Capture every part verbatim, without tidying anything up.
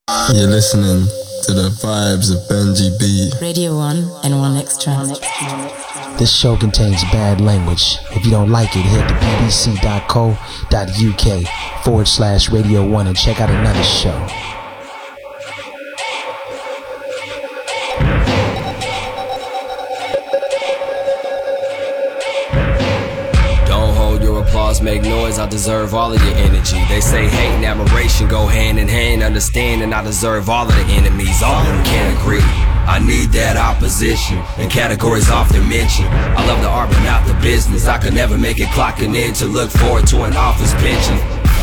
You're listening to the vibes of Benji B. Radio one and one extra. This show contains bad language. If you don't like it, head to bbc.co.uk forward slash radio one and check out another show. Make noise, I deserve all of your energy. They say hate and admiration go hand in hand. Understand and I deserve all of the enemies. All of them can't agree. I need that opposition and categories often mentioned. I love the art but not the business. I could never make it clocking in to look forward to an office pension.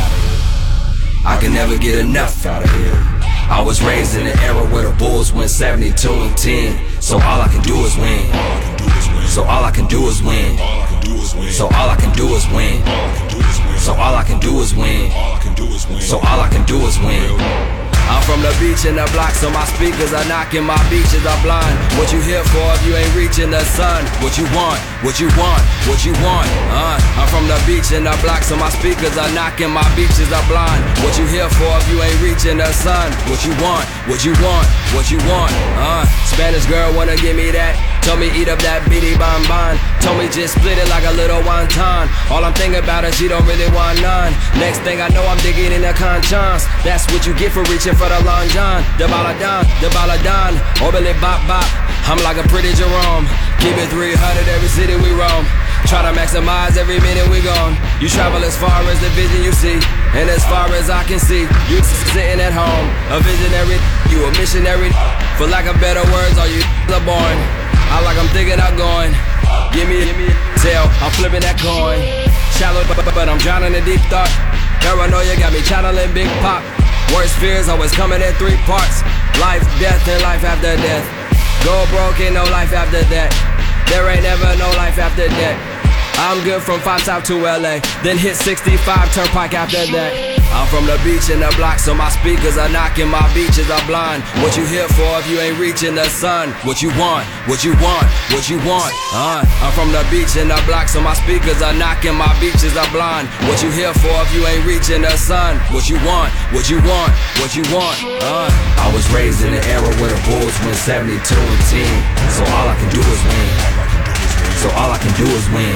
I can never get enough out of here. I was raised in an era where the Bulls went seventy-two and ten. So all I can do is win. So all I can do is win. So all I can do is win. So all I can do is win. So all I can do is win. I'm from the beach and the block, so my speakers are knocking, my beaches are blind. What you here for if you ain't reaching the sun? What you want, what you want, what you want, uh I'm from the beach and the block, so my speakers are knocking, my beaches are blind. What you here for if you ain't reaching the sun? What you want, what you want, what you want, uh Spanish girl wanna give me that. Told me eat up that bitty bonbon. Told me just split it like a little wonton. All I'm thinking about is she don't really want none. Next thing I know I'm digging in the conchons. That's what you get for reaching for the long john. The baladon, the baladon, orbily bop bop. I'm like a pretty Jerome. Keep it three hundred every city we roam. Try to maximize every minute we gone. You travel as far as the vision you see, and as far as I can see, you sitting at home. A visionary, you a missionary. For lack of better words, all you are born. I like I'm thinking I'm going. Give me, give me a tail, I'm flipping that coin. Shallow, but, but I'm drowning in deep thought. Paranoia got me channeling Big Pop. Worst fears always coming in three parts. Life, death, and life after death. Go broke, ain't no life after that. There ain't never no life after that. I'm good from five South to L A, then hit sixty-five Turnpike after that. I'm from the beach and the block, so my speakers are knocking, my beaches are blind. What you here for if you ain't reaching the sun? What you want, what you want, what you want, uh I'm from the beach and the block, so my speakers are knocking, my beaches are blind. What you here for if you ain't reaching the sun? What you want, what you want, what you want, uh I was raised in an era where the Bulls went seventy-two and ten. So all I can do is win. So all I can do is win.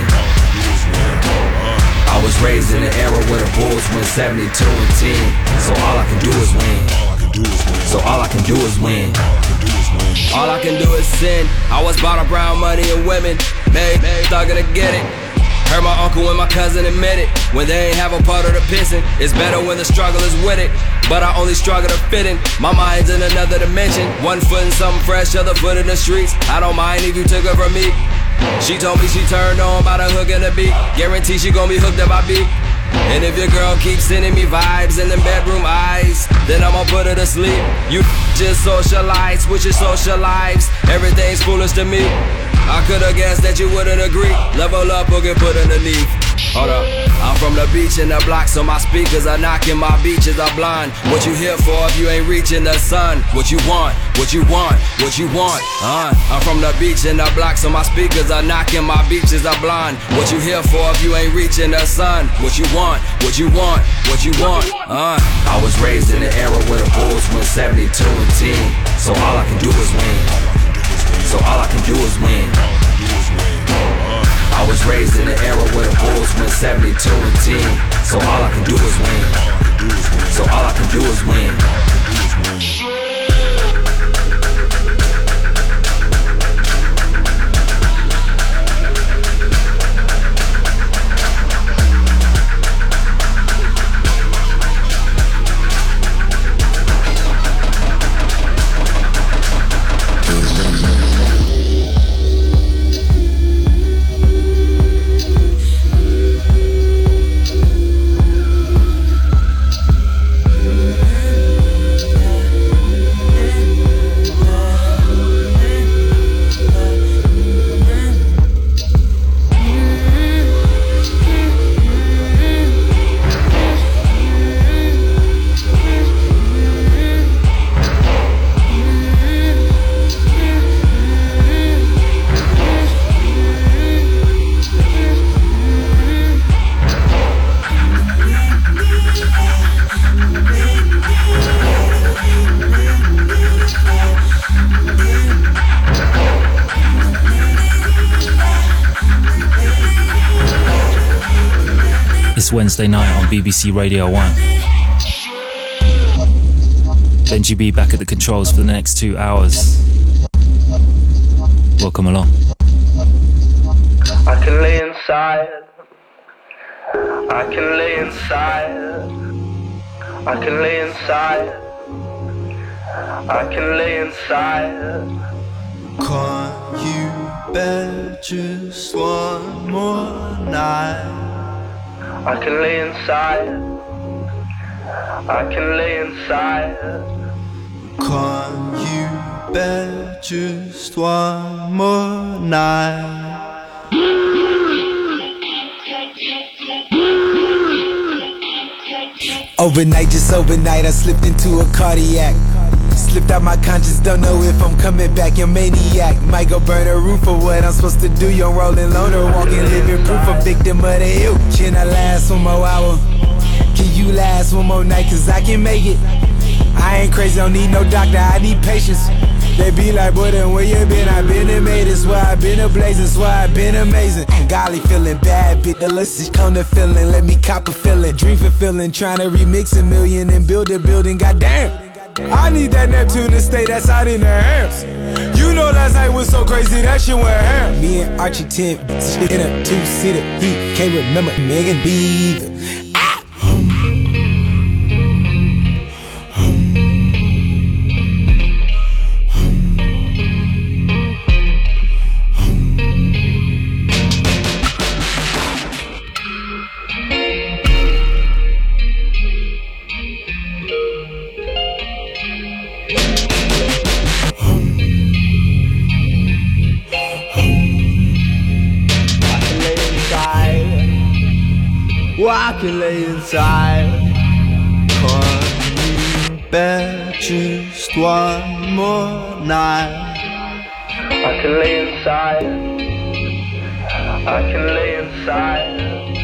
I was raised in an era where the Bulls went seventy-two and ten. So all I can do is win. So all I can do is win. All I can do is sin. I was bought up around money and women. Made, thugger to get it. Heard my uncle and my cousin admit it. When they ain't have a part of the pissing, it's better when the struggle is with it. But I only struggle to fit in. My mind's in another dimension. One foot in something fresh, other foot in the streets. I don't mind if you took her from me. She told me she turned on by the hook and the beat. Guarantee she gon' be hooked up by beat. And if your girl keeps sending me vibes in them bedroom eyes, then I'ma put her to sleep. You just socialize with your social lives. Everything's foolish to me. I could've guessed that you wouldn't agree. Level up or get put underneath. Hold up, I'm from the beach and the block, so my speakers are knocking, my beaches are blind. What you here for if you ain't reaching the sun? What you want, what you want, what you want, uh I'm from the beach and the block, so my speakers are knocking, my beaches are blind. What you here for if you ain't reaching the sun? What you want, what you want, what you want, uh I was raised in an era where the Bulls went seventy-two and ten. So all I can do is win. So all I can do is win. I was raised in an era where the Bulls went seventy-two and ten. So all I can do is win. So all I can do is win. this Wednesday night on B B C Radio one. Benji B back at the controls for the next two hours. Welcome along. I can lay inside. I can lay inside. I can lay inside. I can lay inside. Can't you bear just one more night? I can lay inside. I can lay inside. Can't you bear just one more night? Overnight, just overnight, I slipped into a cardiac. Slipped out my conscience, don't know if I'm coming back, you're maniac. Might go burn a roof for what I'm supposed to do. Young rolling loner, walking, living proof, a victim of the ill. Can I last one more hour? Can you last one more night? Cause I can make it. I ain't crazy, don't need no doctor, I need patience. They be like, boy, then where you been? I been and made it, swear I been a blazing, swear I been amazing. Golly, feeling bad, bit the list come to feeling. Let me cop a feeling, dream fulfilling, trying to remix a million and build a building, goddamn. I need that Neptune to stay, that's out in the amps. You know last night was so crazy, that shit went ham. Me and Archie ten in a two-seater, he can't remember Megan B. I can lay inside. Can't you bear just one more night? I can lay inside. I can lay inside.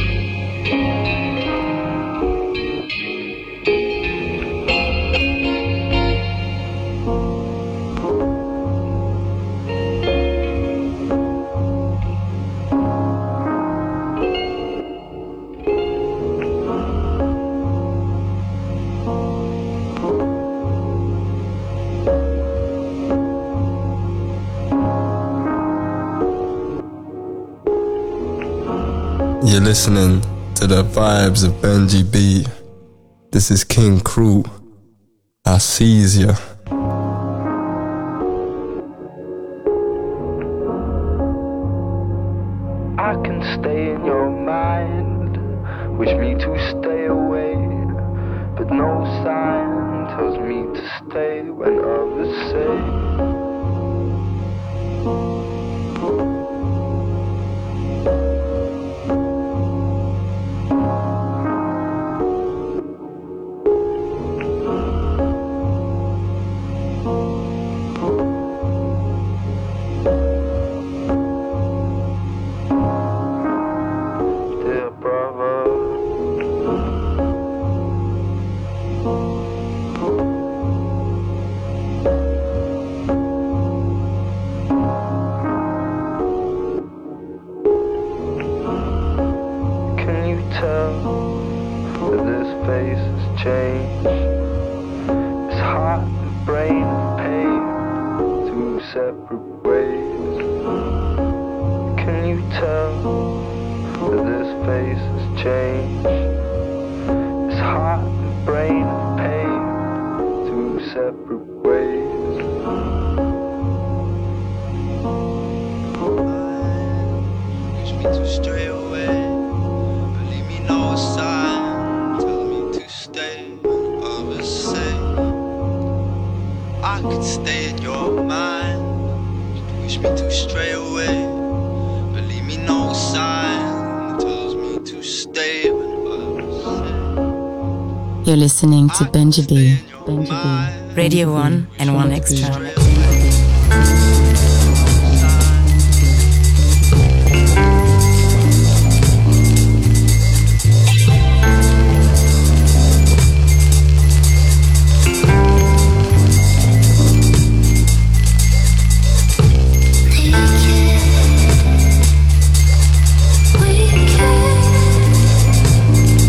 You're listening to the vibes of Benji B. This is King Crew. I seize ya. I can stay in your mind, wish me to stay away, but no sign tells me to stay when others say. You're listening to Benji B. Benji B. Radio one and one extra. We can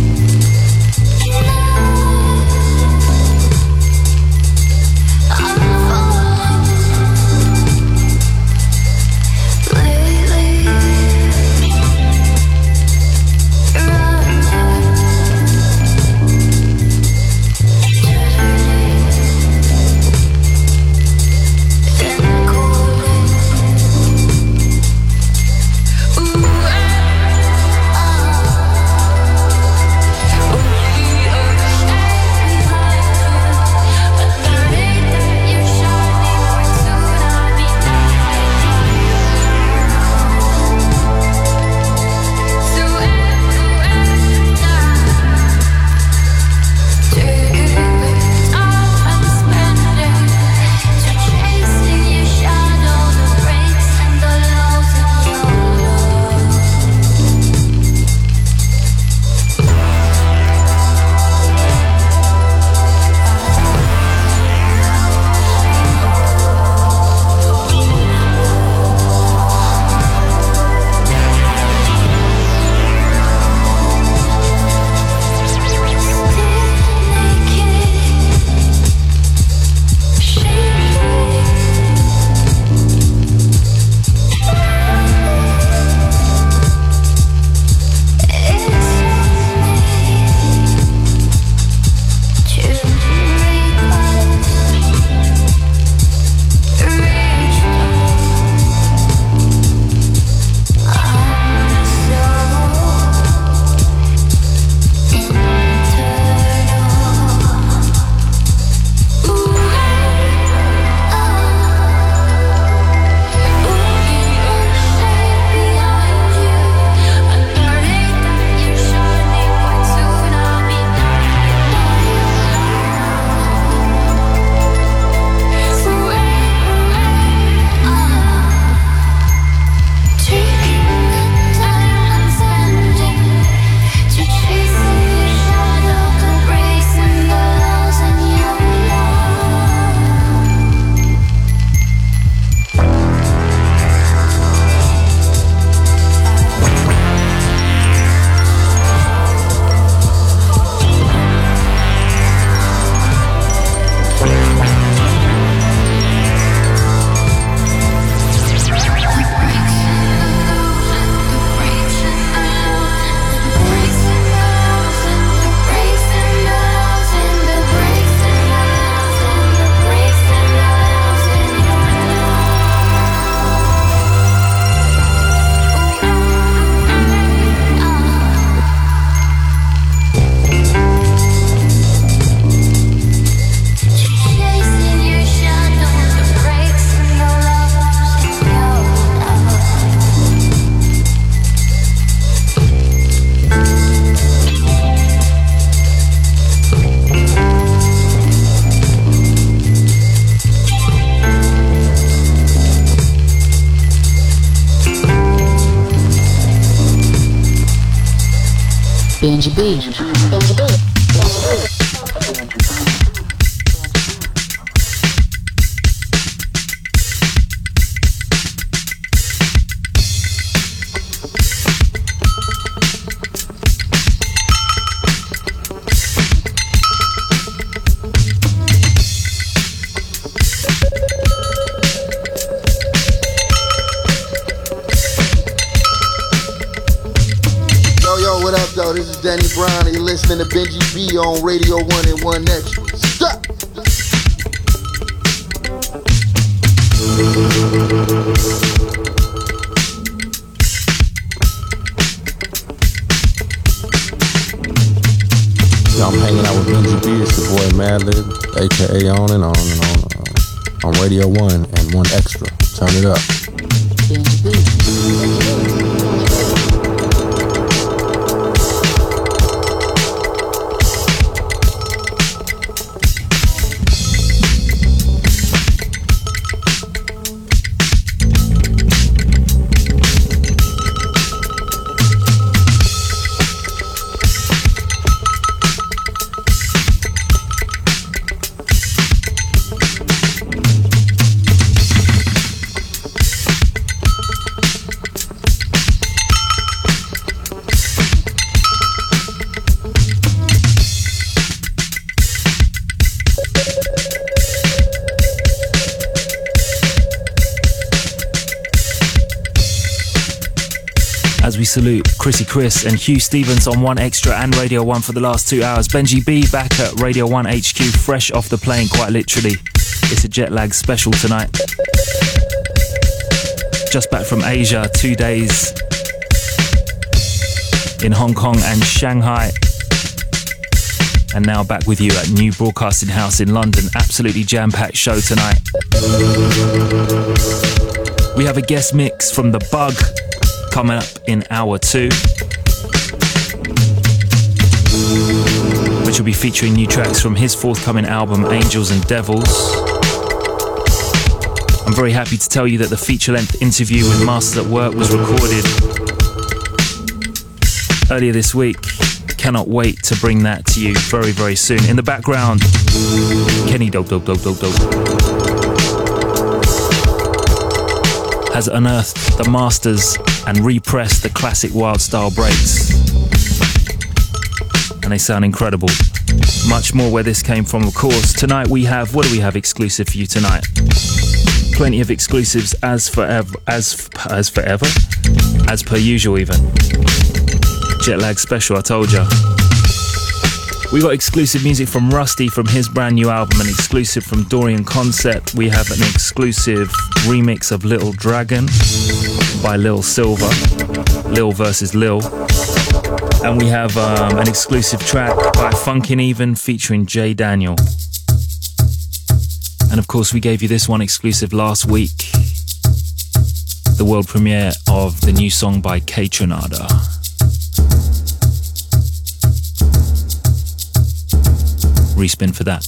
Benji B. Benji B. Yo, this is Danny Brown, and you're listening to Benji B on Radio one and one Extra. Stop! Yo, I'm hanging out with Benji B. It's your boy Madlib, aka On and On and On uh, on Radio one and one Extra. Turn it up. Benji B. As we salute Chrissy Chris and Hugh Stevens on one Extra and Radio one for the last two hours. Benji B back at Radio one H Q, fresh off the plane, quite literally. It's a jet lag special tonight. Just back from Asia, two days in Hong Kong and Shanghai. And now back with you at New Broadcasting House in London. Absolutely jam-packed show tonight. We have a guest mix from The Bug coming up in hour two, which will be featuring new tracks from his forthcoming album Angels and Devils. I'm very happy to tell you that the feature-length interview with Masters at Work was recorded earlier this week. Cannot wait to bring that to you very, very soon. In the background, Kenny Dope Dope Dope Dope Dope has unearthed the masters and repressed the classic wild style breaks. And they sound incredible. Much more where this came from, of course. Tonight we have, what do we have exclusive for you tonight? Plenty of exclusives as forever, as, as forever, as per usual even. Jet lag special, I told ya. We got exclusive music from Rusty from his brand new album, an exclusive from Dorian Concept. We have an exclusive remix of Little Dragon by Lil Silver, Lil versus Lil. And we have um, an exclusive track by Funkin' Even featuring Jay Daniel. And of course we gave you this one exclusive last week, the world premiere of the new song by Kaytranada. Respin for that.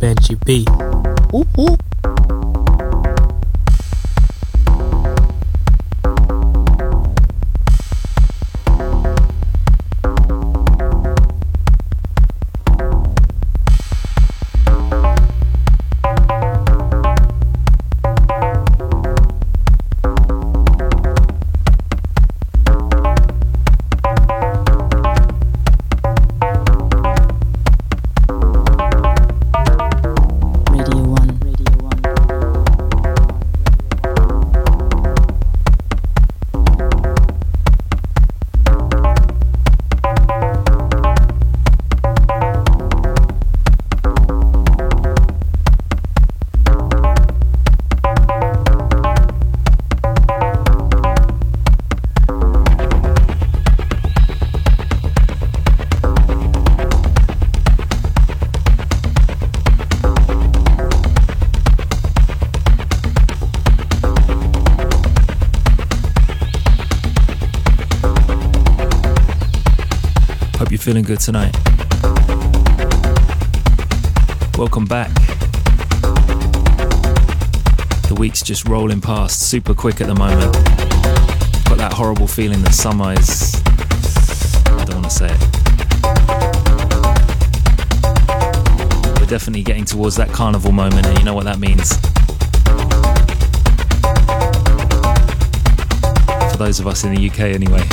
Benji B. Ooh, ooh. Feeling good tonight. Welcome back. The week's just rolling past super quick at the moment. Got that horrible feeling that summer is... I don't want to say it. We're definitely getting towards that carnival moment, and you know what that means. For those of us in the U K anyway.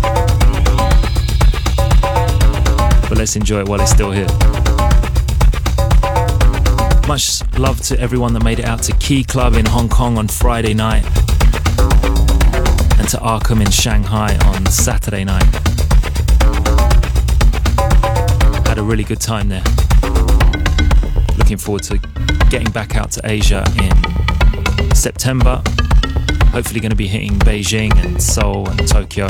But let's enjoy it while it's still here. Much love to everyone that made it out to Key Club in Hong Kong on Friday night, and to Arkham in Shanghai on Saturday night. Had a really good time there. Looking forward to getting back out to Asia in September. Hopefully going to be hitting Beijing and Seoul and Tokyo.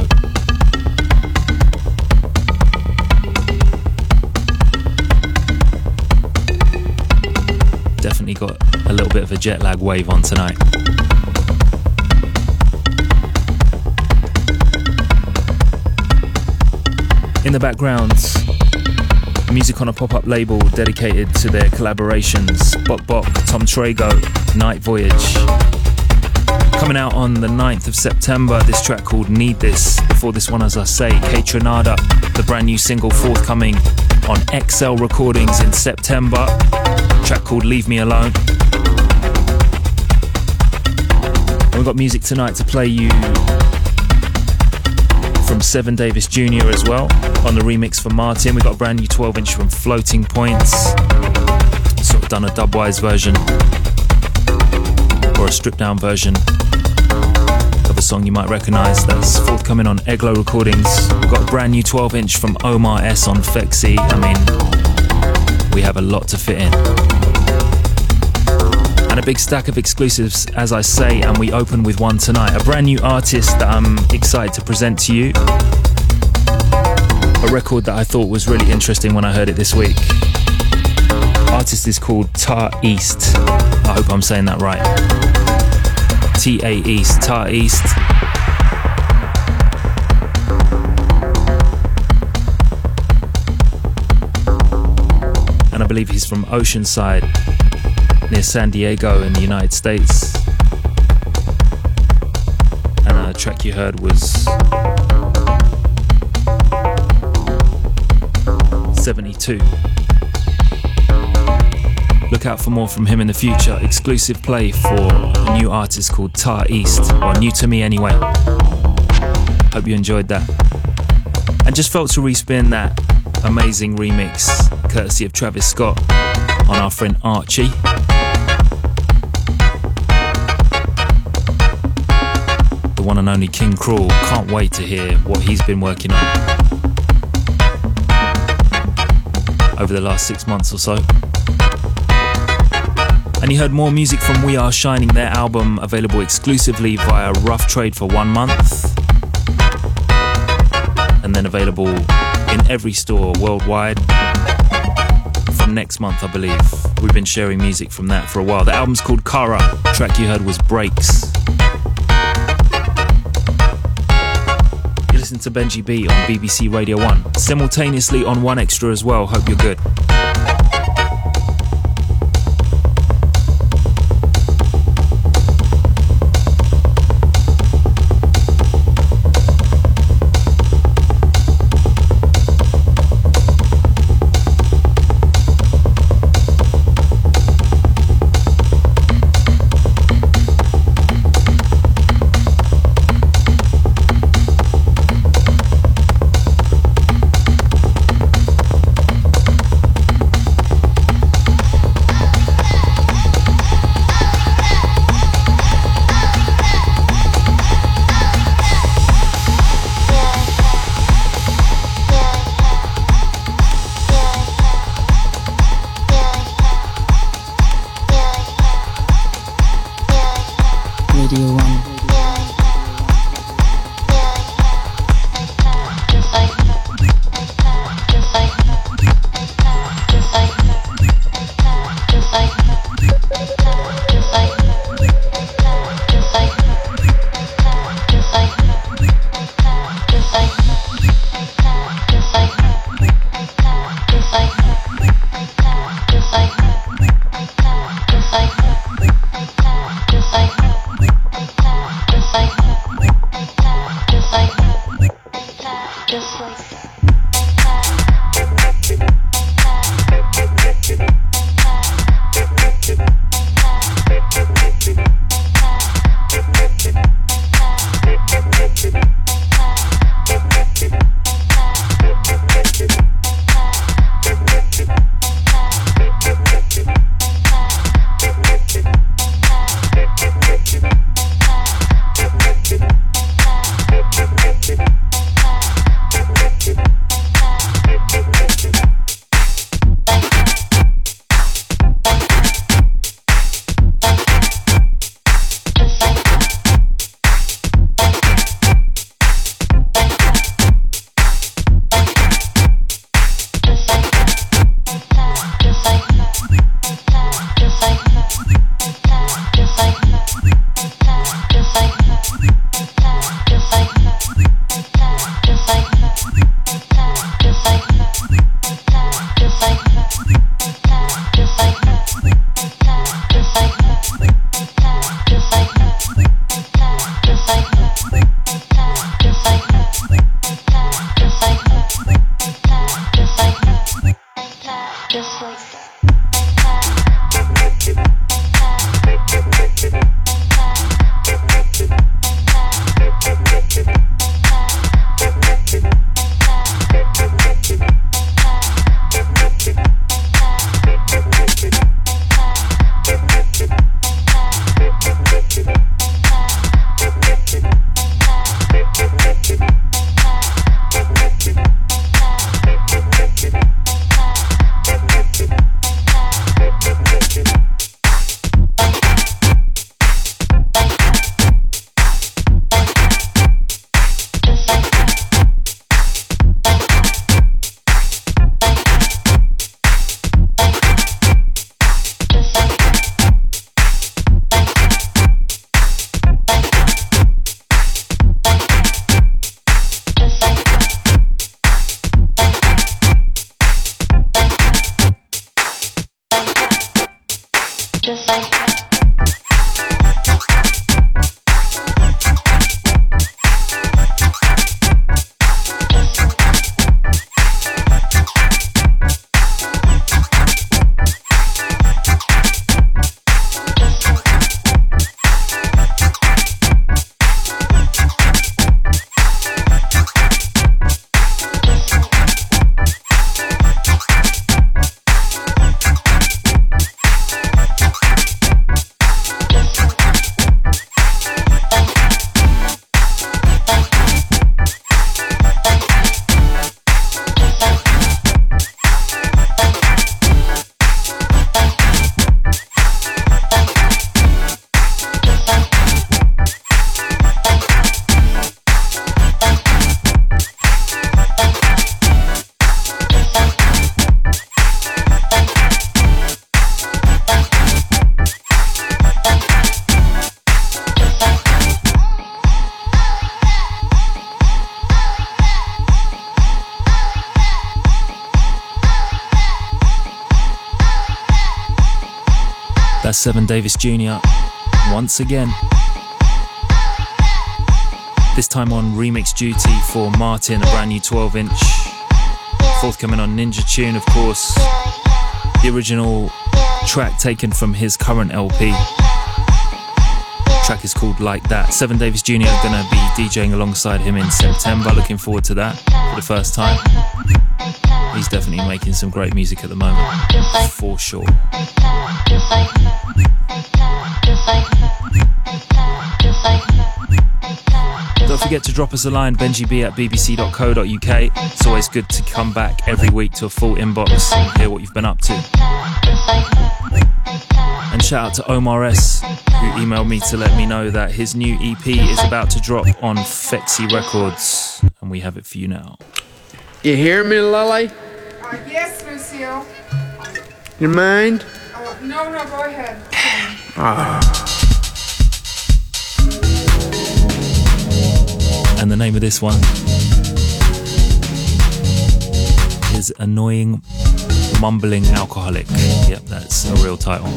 Definitely got a little bit of a jet lag wave on tonight. In the background, music on a pop-up label dedicated to their collaborations. Bok Bok, Tom Trago, Night Voyage. Coming out on the ninth of September, this track called Need This. Before this one, as I say, K Tronada, the brand new single forthcoming on X L Recordings in September. Track called Leave Me Alone. And we've got music tonight to play you from Seven Davis Junior as well on the remix for Martin. We've got a brand new twelve inch from Floating Points, sort of done a dubwise version or a stripped down version of a song you might recognise. That's forthcoming on Eglo Recordings. We've got a brand new twelve inch from Omar S on Fexi. I mean, we have a lot to fit in. And a big stack of exclusives, as I say, and we open with one tonight. A brand new artist that I'm excited to present to you. A record that I thought was really interesting when I heard it this week. Artist is called Tar East. I hope I'm saying that right. T A East, Tar East. And I believe he's from Oceanside, near San Diego in the United States. And a track you heard was seventy-two. Look out for more from him in the future. Exclusive play for a new artist called Tar East, or new to me anyway. Hope you enjoyed that. And just felt to respin that amazing remix courtesy of Travis Scott on our friend Archie. The one and only King Cruel. Can't wait to hear what he's been working on over the last six months or so. And you heard more music from We Are Shining, their album available exclusively via Rough Trade for one month, and then available in every store worldwide from next month, I believe. We've been sharing music from that for a while. The album's called Kara. The track you heard was Breaks. You listen to Benji B on B B C Radio one, simultaneously on one Extra as well. Hope you're good. That's Seven Davis Junior once again. This time on remix duty for Martin, a brand new twelve inch. Forthcoming on Ninja Tune, of course. The original track taken from his current L P. Track is called Like That. Seven Davis Junior gonna be DJing alongside him in September. Looking forward to that for the first time. He's definitely making some great music at the moment, for sure. Don't forget to drop us a line, benji b at b b c dot co dot u k. It's always good to come back every week to a full inbox and hear what you've been up to. And shout out to Omar S, who emailed me to let me know that his new E P is about to drop on Fexy Records, and we have it for you now. You hear me, Lily? Uh, yes, Lucille. You mind? Uh, no, no, go ahead. Ah. And the name of this one is Annoying Mumbling Alcoholic. Yep, that's a real title.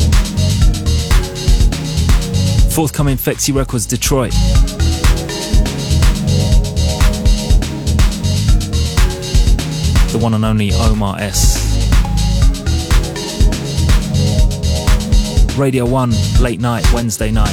Forthcoming Fexy Records Detroit. The one and only Omar S. Radio one, late night, Wednesday night.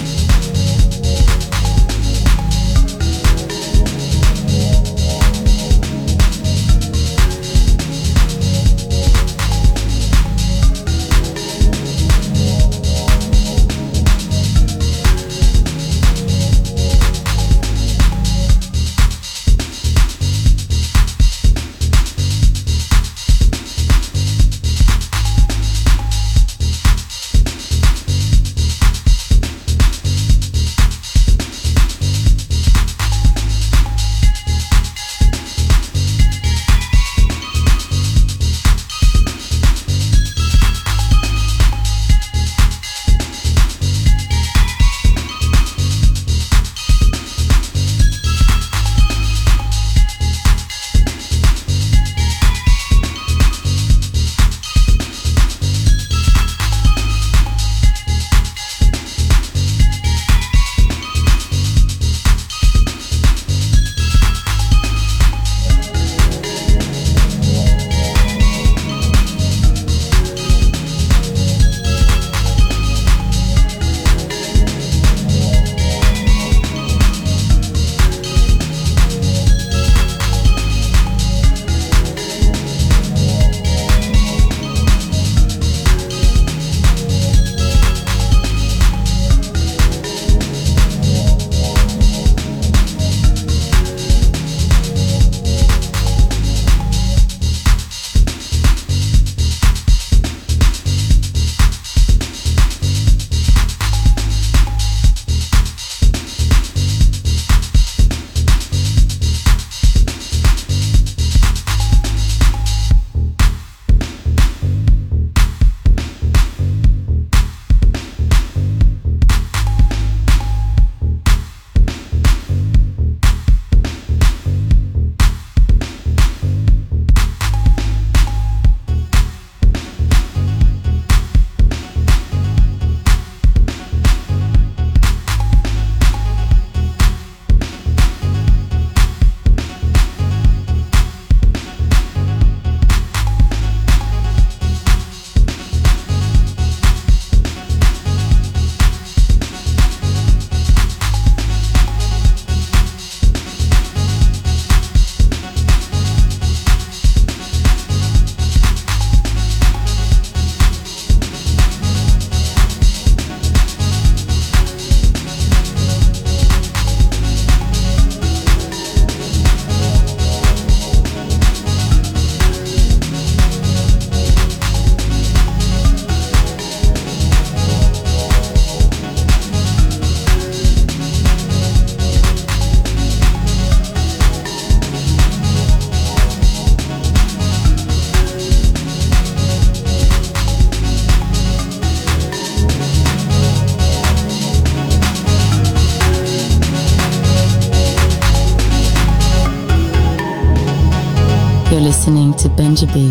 listening to Benji B.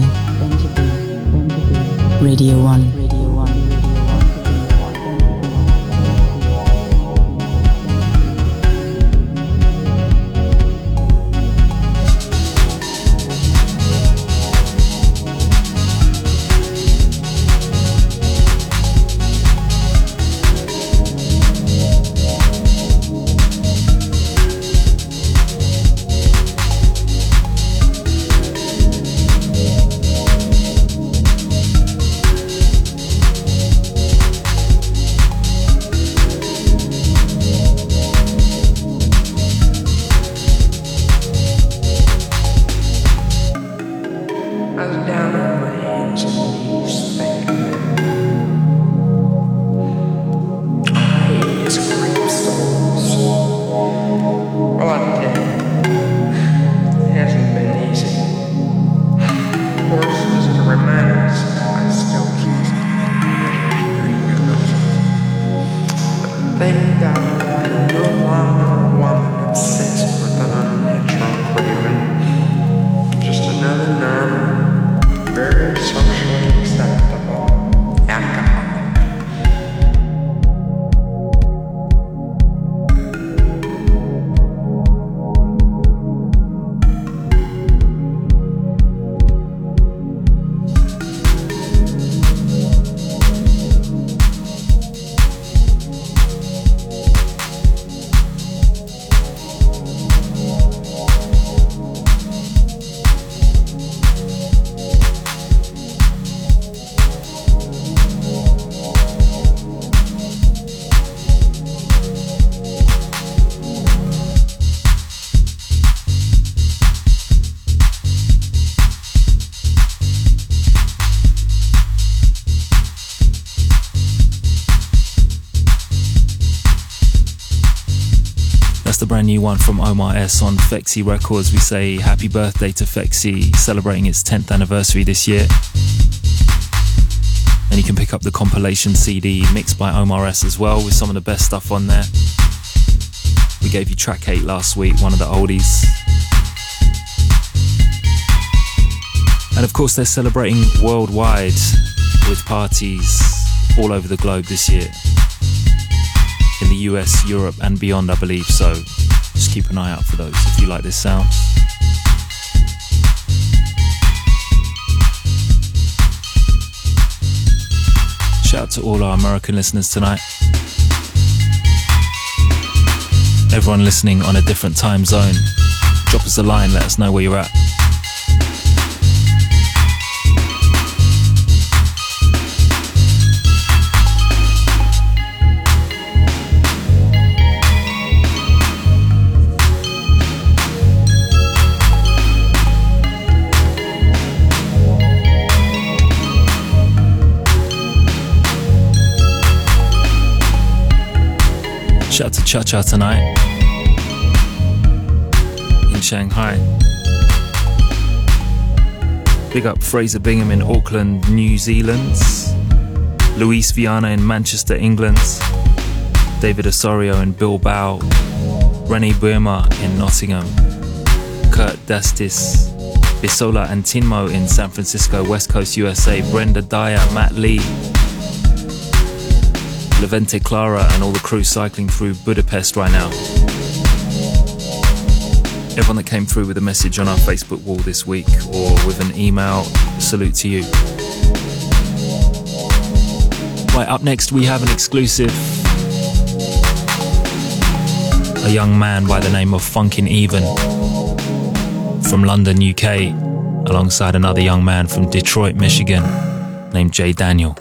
Radio one. The brand new one from Omar S on Fexi Records. We say happy birthday to Fexi, celebrating its tenth anniversary this year. And you can pick up the compilation C D mixed by Omar S as well, with some of the best stuff on there. We gave you track eight last week, one of the oldies. And of course they're celebrating worldwide with parties all over the globe this year. In the U S, Europe and beyond, I believe, so just keep an eye out for those if you like this sound. Shout out to all our American listeners tonight. Everyone listening on a different time zone, drop us a line, let us know where you're at. Shout out to Cha Cha tonight in Shanghai. Big up Fraser Bingham in Auckland, New Zealand. Luis Viana in Manchester, England. David Osorio in Bilbao. Rennie Burma in Nottingham. Kurt Dastis. Bisola and Tinmo in San Francisco, West Coast, U S A. Brenda Dyer, Matt Lee. Levente Clara and all the crew cycling through Budapest right now. Everyone that came through with a message on our Facebook wall this week or with an email, salute to you. Right, up next we have an exclusive. A young man by the name of Funkin' Even from London, U K, alongside another young man from Detroit, Michigan, named Jay Daniel.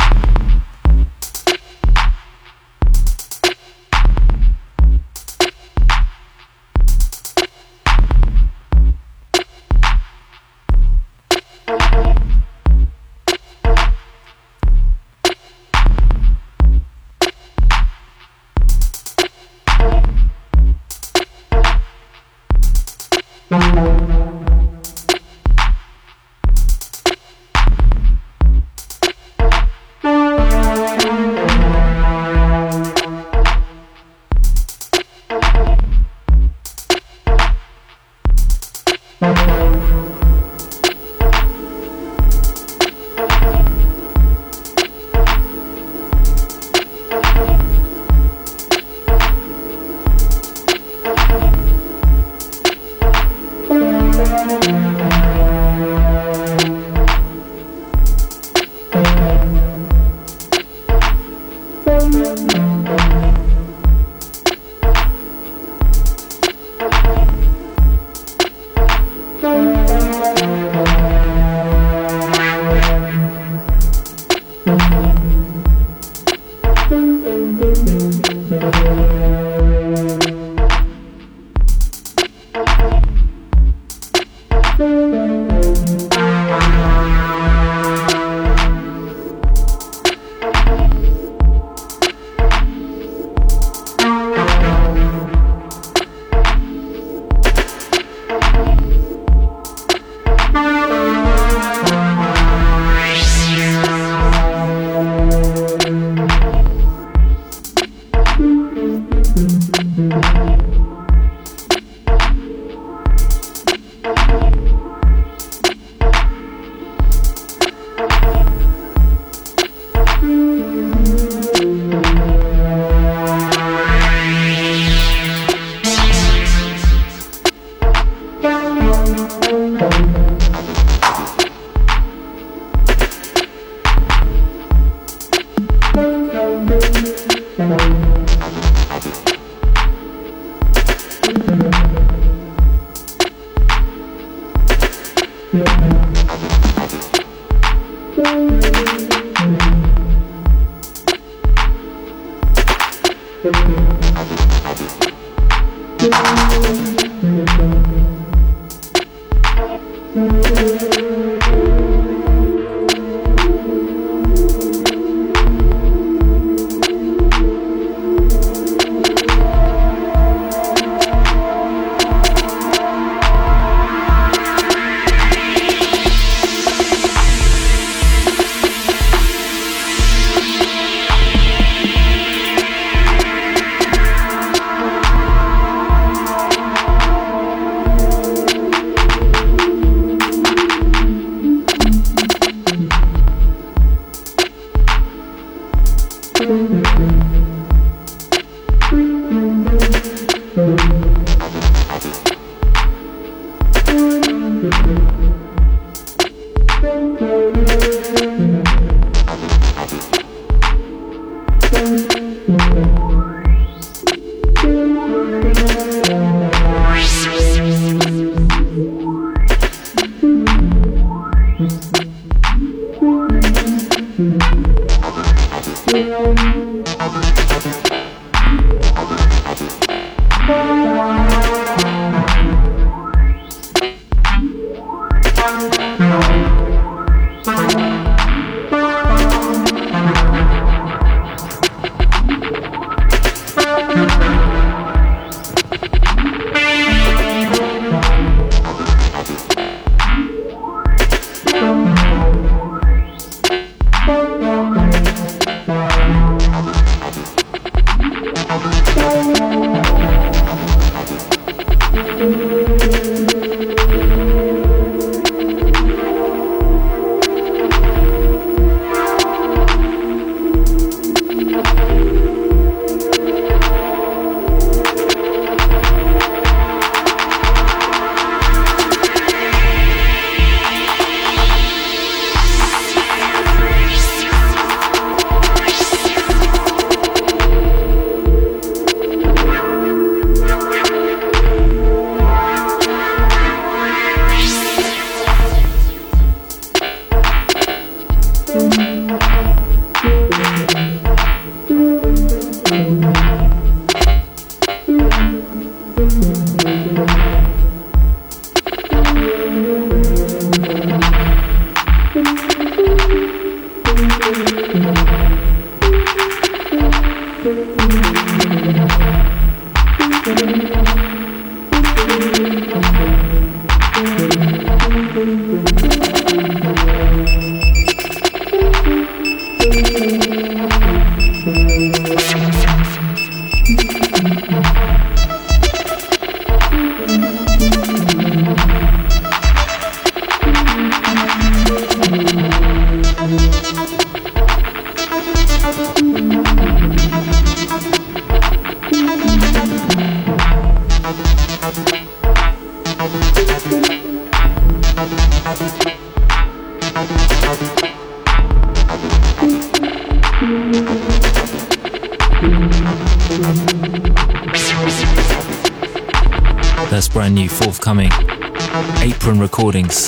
brand new, forthcoming. Apron Recordings.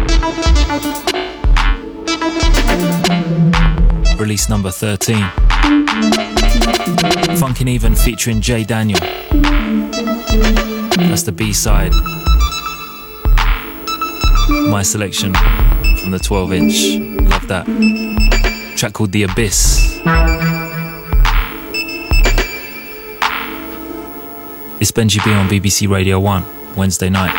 Release number thirteen. Funkin' Even featuring Jay Daniel. That's the B-side. My selection from the twelve inch. Love that. Track called The Abyss. It's Benji B on B B C Radio one, Wednesday night.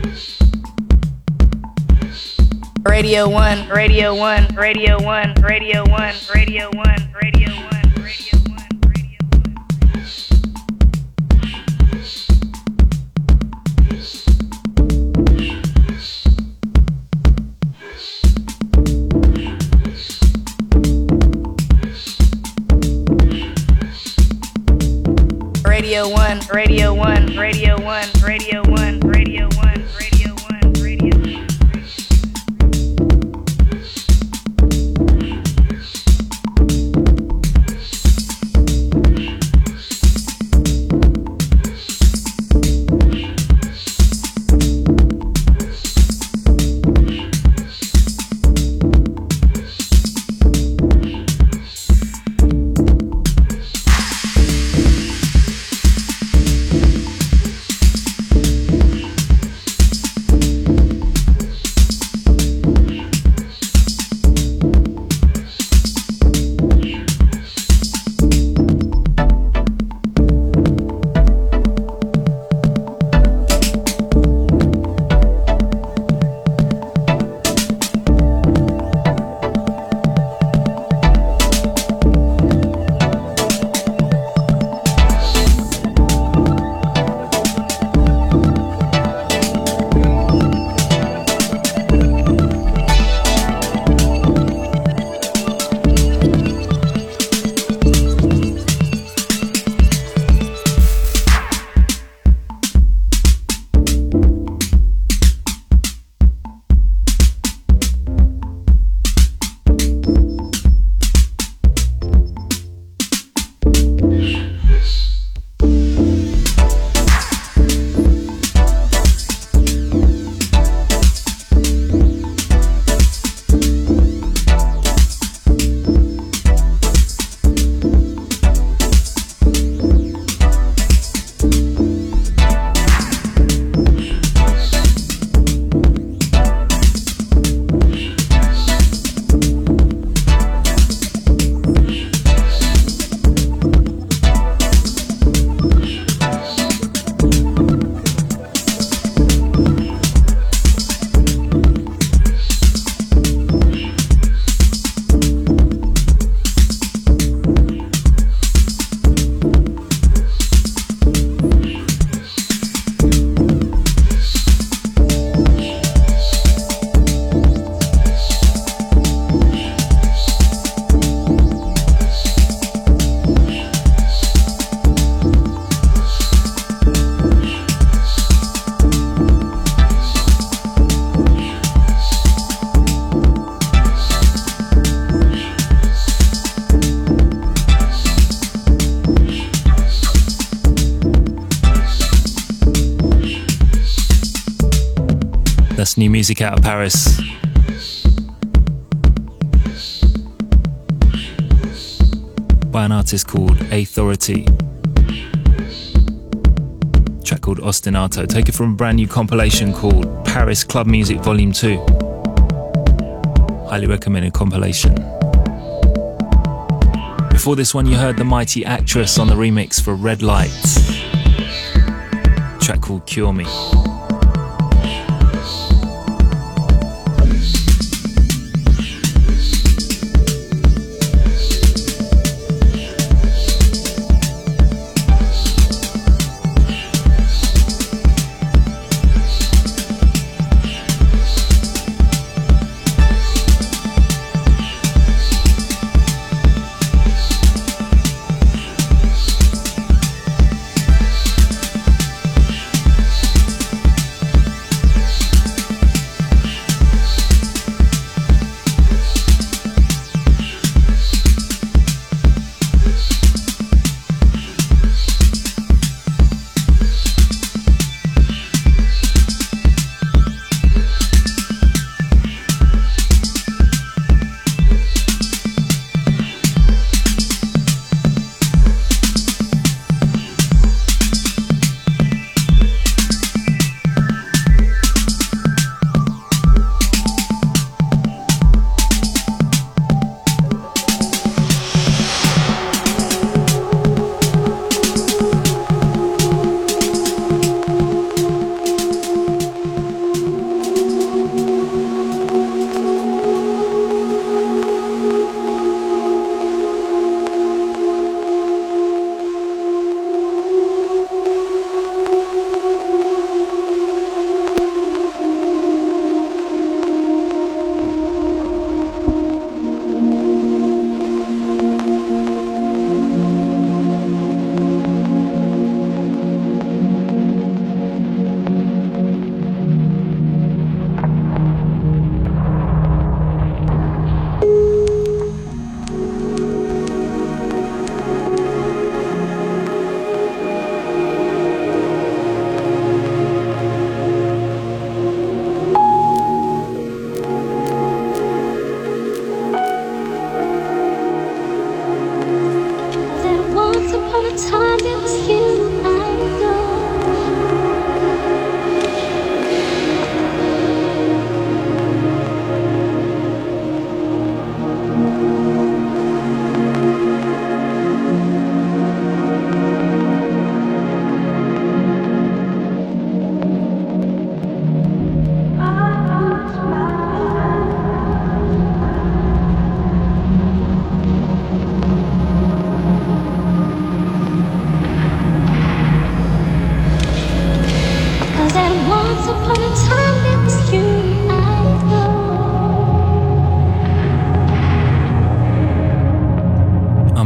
Radio One, Radio One, Radio One, Radio One, Radio One, Radio One. Radio One, Radio One, Radio One, Radio One, Radio One, Radio One, Radio One. That's new music out of Paris. By an artist called Authority. A track called Ostinato. Take it from a brand new compilation called Paris Club Music Volume two. Highly recommended compilation. Before this one you heard The Mighty Actress on the remix for Red Light. A track called Cure Me.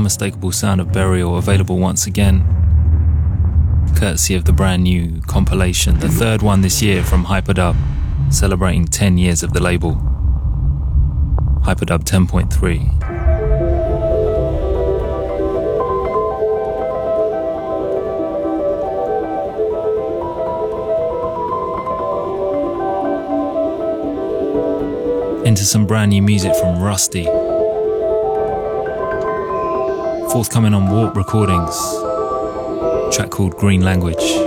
unmistakable sound of Burial, available once again, courtesy of the brand new compilation, the third one this year from Hyperdub, celebrating ten years of the label. Hyperdub ten point three. Into some brand new music from Rusty, forthcoming on Warp Recordings, a track called Green Language.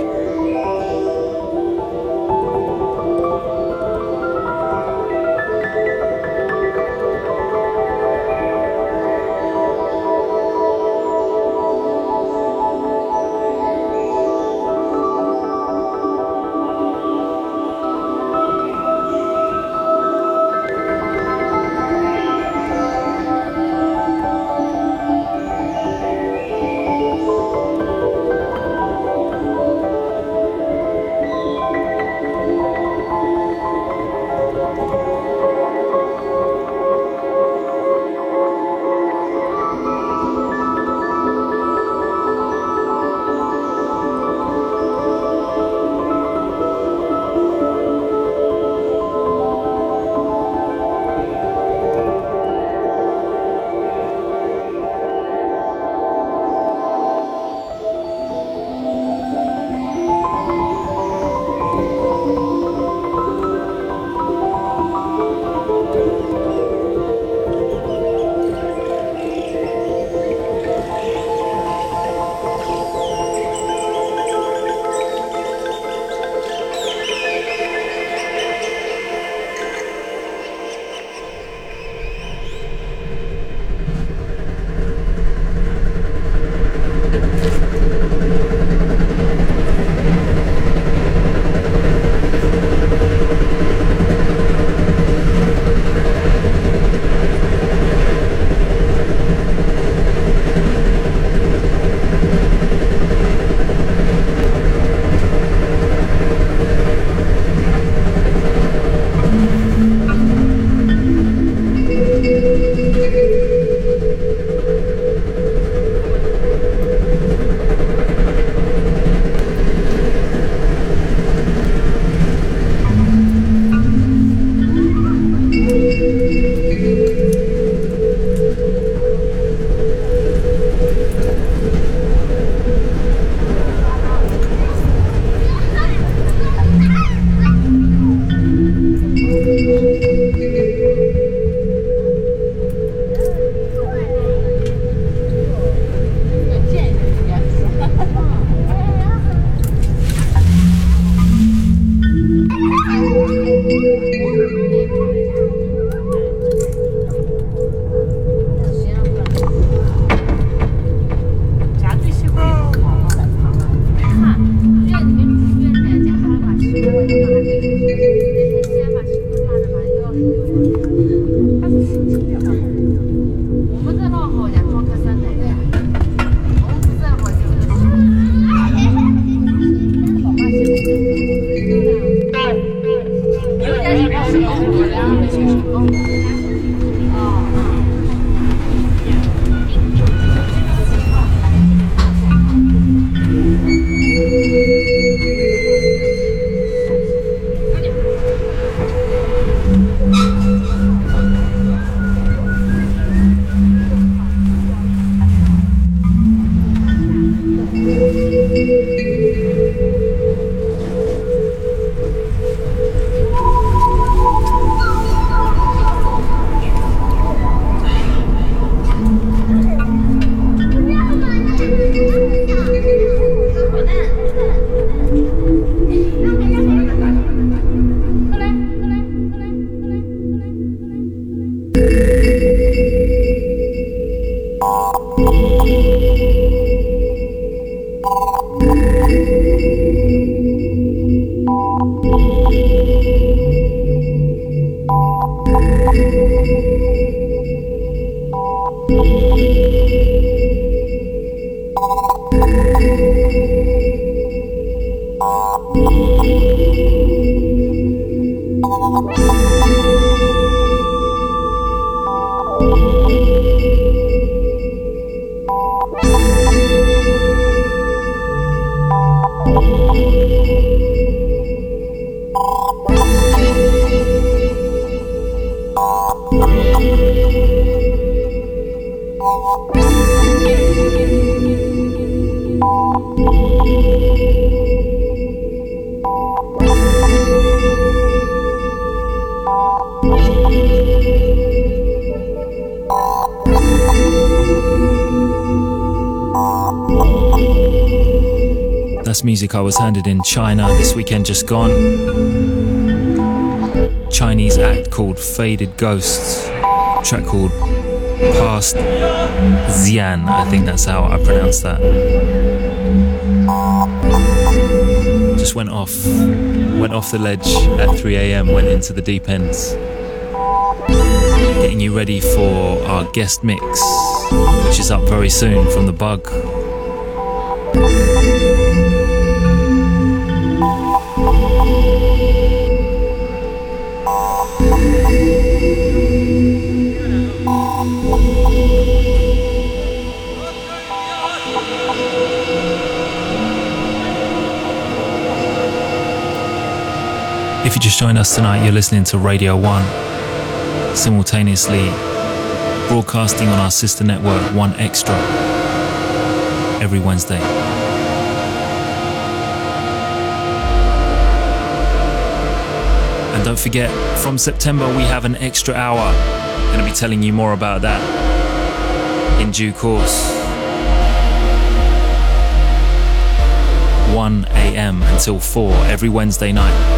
That's music I was handed in China this weekend just gone. Chinese act called Faded Ghosts. Track called Past Xian. I think that's how I pronounce that. Just went off, went off the ledge at three a m, went into the deep ends. Getting you ready for our guest mix, which is up very soon from The Bug. If you just joined us tonight, you're listening to Radio one, simultaneously broadcasting on our sister network One Extra every Wednesday. And don't forget, from September we have an extra hour. I'm going to be telling you more about that in due course. one a m until four every Wednesday night.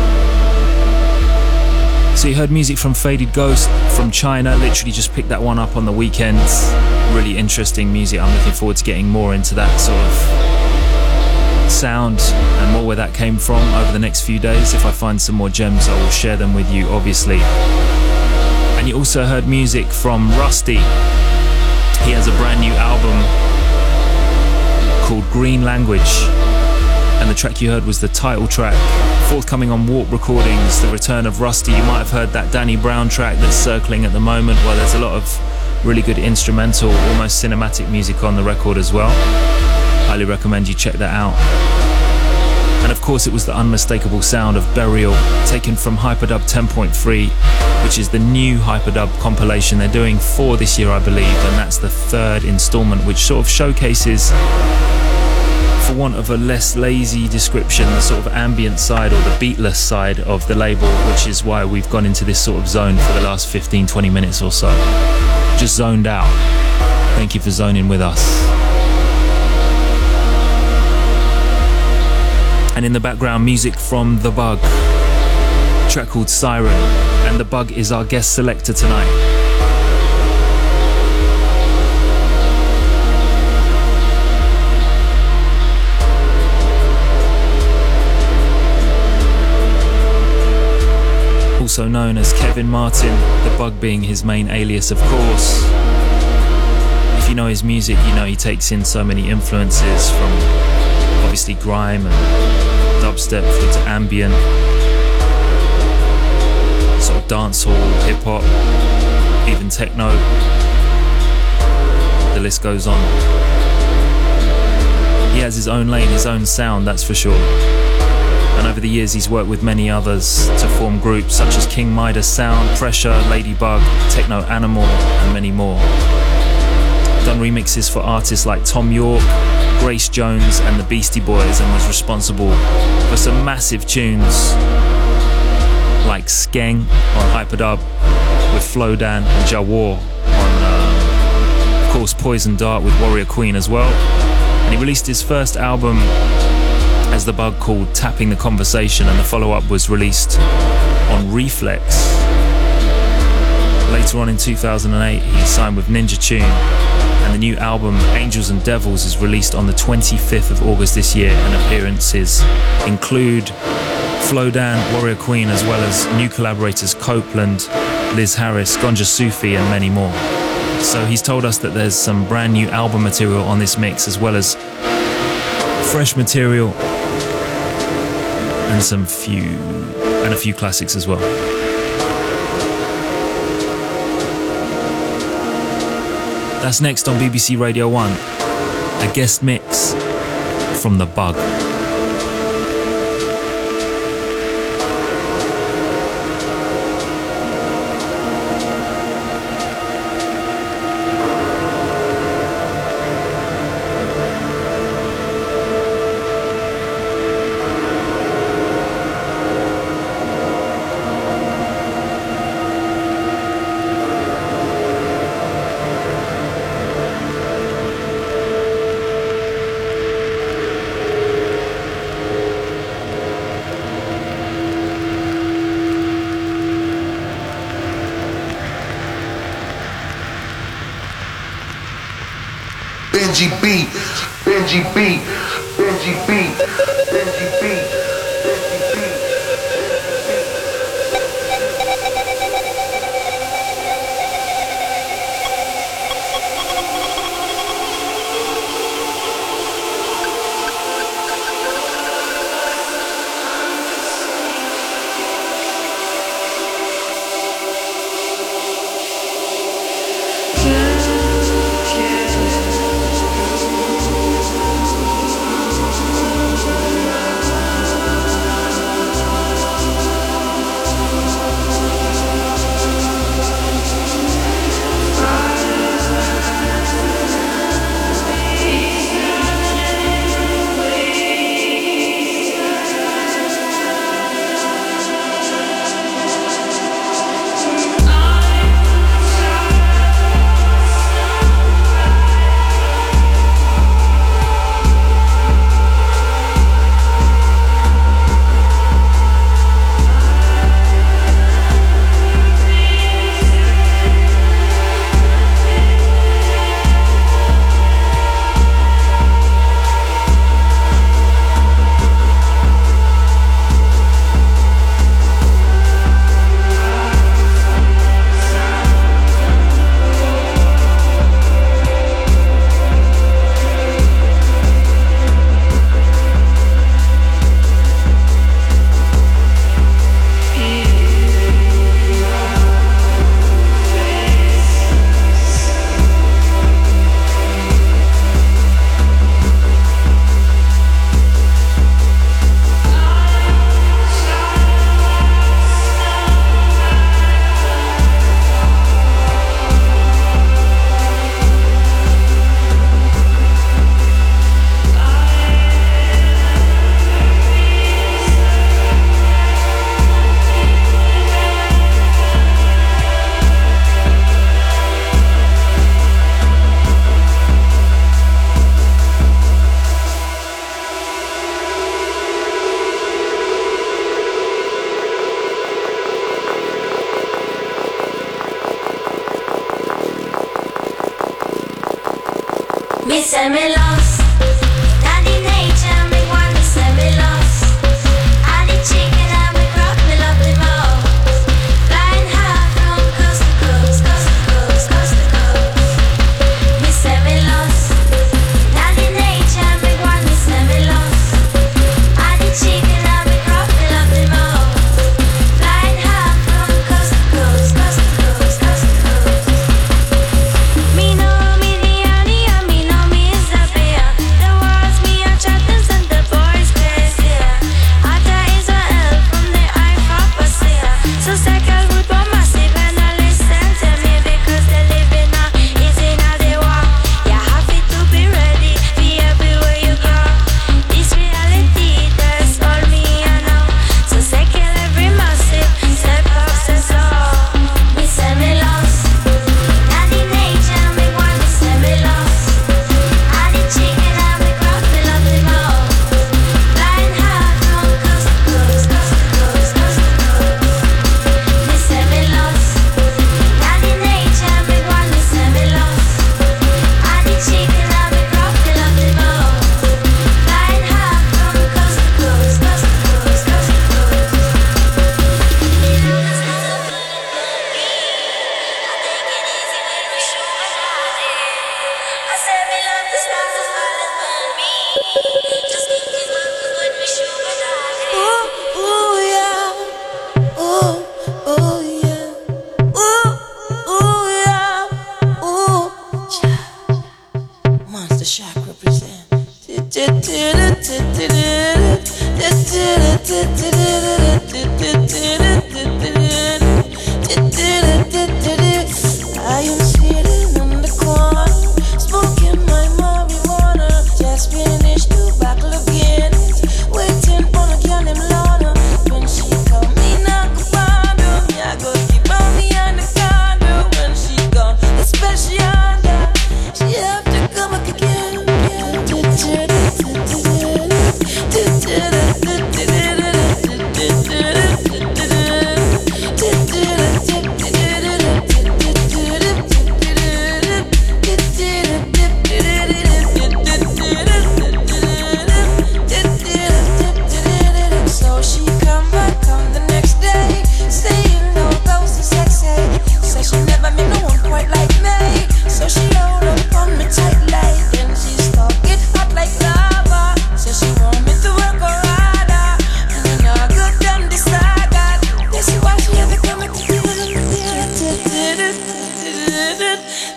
So you heard music from Faded Ghost from China, literally just picked that one up on the weekends. Really interesting music. I'm looking forward to getting more into that sort of sound and more where that came from over the next few days. If I find some more gems, I will share them with you, obviously. And you also heard music from Rusty. He has a brand new album called Green Language, and the track you heard was the title track, forthcoming on Warp Recordings, the return of Rusty. You might have heard that Danny Brown track that's circling at the moment. Well, there's a lot of really good instrumental, almost cinematic music on the record as well. Highly recommend you check that out. And of course it was the unmistakable sound of Burial, taken from Hyperdub ten point three, which is the new Hyperdub compilation they're doing for this year, I believe, and that's the third installment, which sort of showcases, for want of a less lazy description, the sort of ambient side or the beatless side of the label, which is why we've gone into this sort of zone for the last fifteen to twenty minutes or so. Just zoned out. Thank you for zoning with us. And in the background, music from The Bug, a track called Siren, and The Bug is our guest selector tonight. Also known as Kevin Martin, The Bug being his main alias, of course. If you know his music, you know he takes in so many influences, from obviously grime and dubstep through to ambient, sort of dancehall, hip-hop, even techno. The list goes on. He has his own lane, his own sound, that's for sure. And over the years he's worked with many others to form groups such as King Midas Sound, Pressure, Ladybug, Techno Animal and many more. Done remixes for artists like Tom York, Grace Jones and the Beastie Boys, and was responsible for some massive tunes like Skeng on Hyperdub with Flowdan and Jawar on uh, of course Poison Dart with Warrior Queen as well. And he released his first album as The Bug called Tapping the Conversation, and the follow-up was released on Reflex. Later on in two thousand eight he signed with Ninja Tune, and the new album Angels and Devils is released on the twenty-fifth of August this year, and appearances include Flowdan, Warrior Queen, as well as new collaborators Copeland, Liz Harris, Gonja Sufi and many more. So he's told us that there's some brand new album material on this mix, as well as fresh material and some few and a few classics as well. That's next on B B C Radio one, a guest mix from The Bug. Benji B, Benji B, Benji B, Benji B. Me say me lost, daddy nature me want me say me lost. I the chicken and me crop me love the most. Flying high from coast to coast, coast to coast, coast to coast. Me say me lost, daddy nature me want me say me lost. I the chicken and me crop me love the most. Flying high from coast to coast, coast to coast, coast to coast. Me know me the honey and me know me is a bear.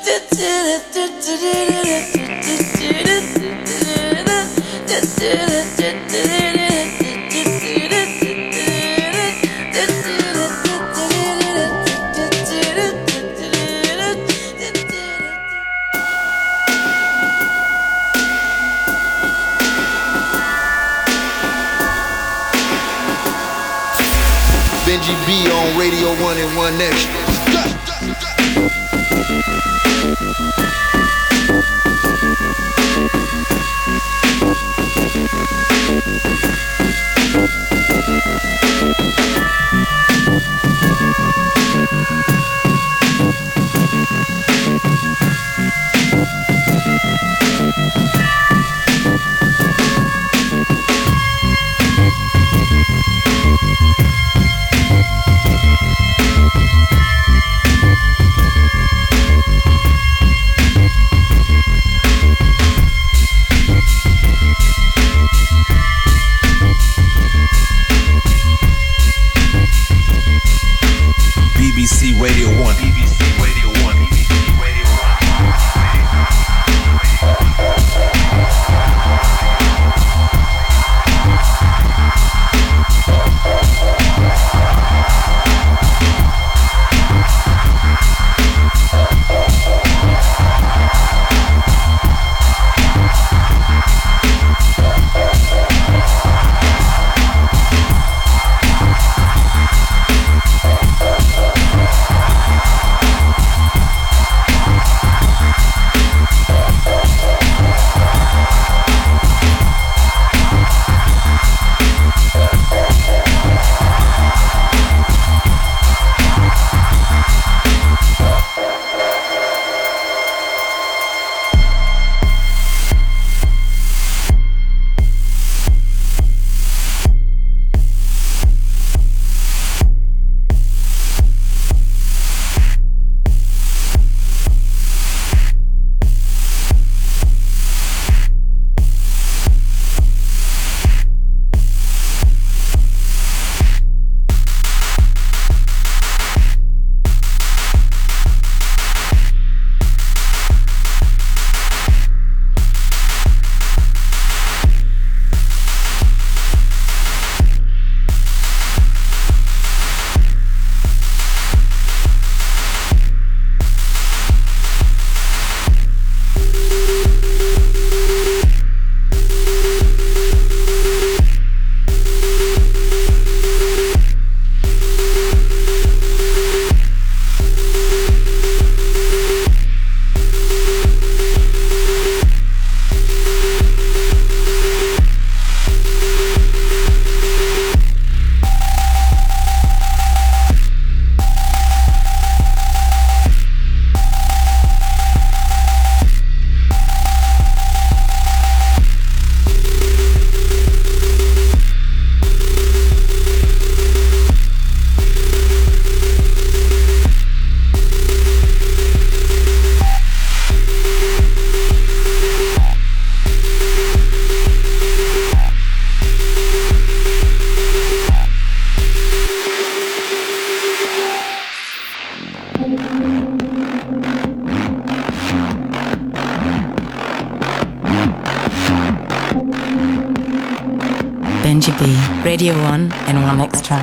Benji B on Radio one and one Extra. B B C Radio one. B B C Radio one. B B C Radio Benji B, Radio one and one Extra.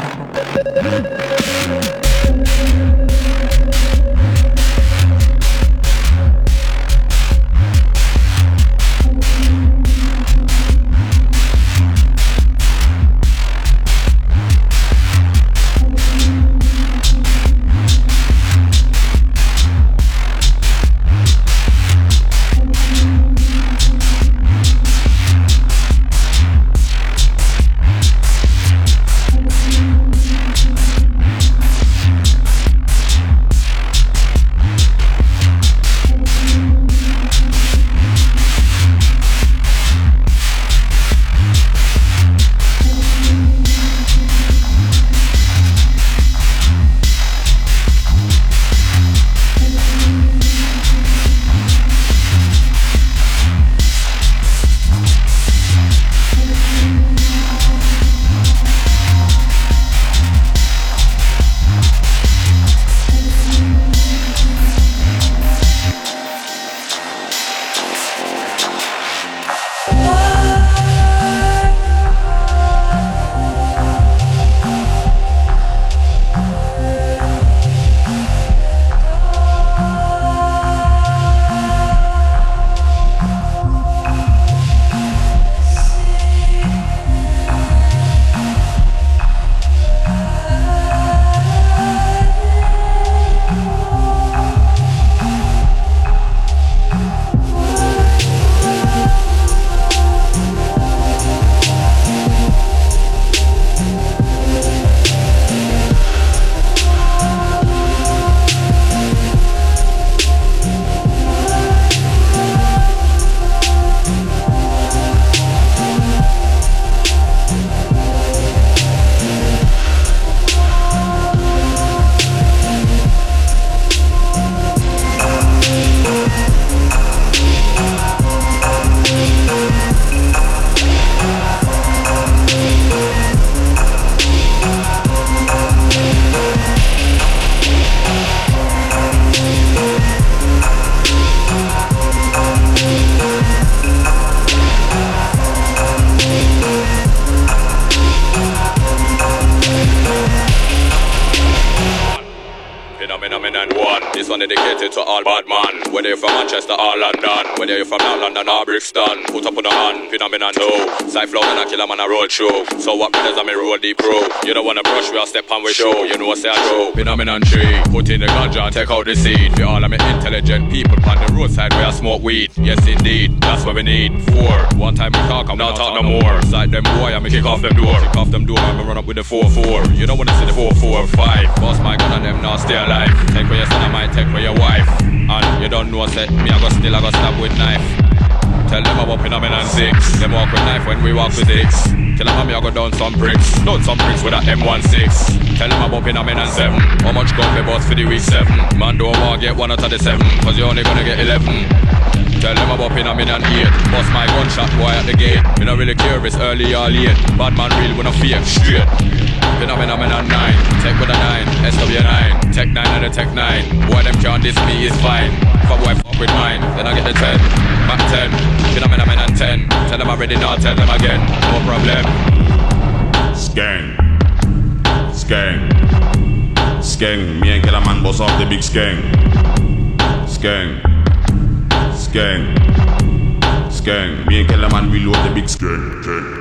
Phenomenon one. This one dedicated to all bad man. Whether you're from Manchester or London, whether you're from North London or Brixton, put up on the hand. Phenomenon two. Cypher and a killer man a road show. So what brothers I'm a road deep pro. You don't wanna brush, we'll step on we show. You know what say I show. Phenomenon three. Put in the ganja and take out the seed. For all of me intelligent people on the roadside where I smoke weed. Yes indeed, that's what we need. Four. One time we talk, I'm not talk no more. Side them boy, I'm kick off them door. Kick off them door, I'm run up with the four four. You don't wanna see the four four five. Boss my gun and them now stay alive. Take for your son, I might take for your wife. And you don't know, say, me I go still, I go stab with knife. Tell them I'm up in a million six. Them walk with knife when we walk with six. Tell them I'm go down some bricks. Down some bricks with a M sixteen. Tell them I'm up in a million seven. How much gun we bought for the week seven? Man don't want get one out of the seven, cause you're only gonna get eleven. Tell them I'm up in a million eight. Bust my gunshot boy at the gate. Me not really care if it's early or late. Bad man real when I fake straight. Phenomenon nine, tech with a nine, S W nine, tech nine and a tech nine. Boy them can't diss me is fine. If a boy fuck with mine, then I get the ten, back ten, phenomenon ten. Tell them I'm ready now, tell them again, no problem. Skeng, skeng, skeng. Me and Killer Man boss off the big skeng. Skeng, skeng, skeng. Me and Killer Man reload the big skeng.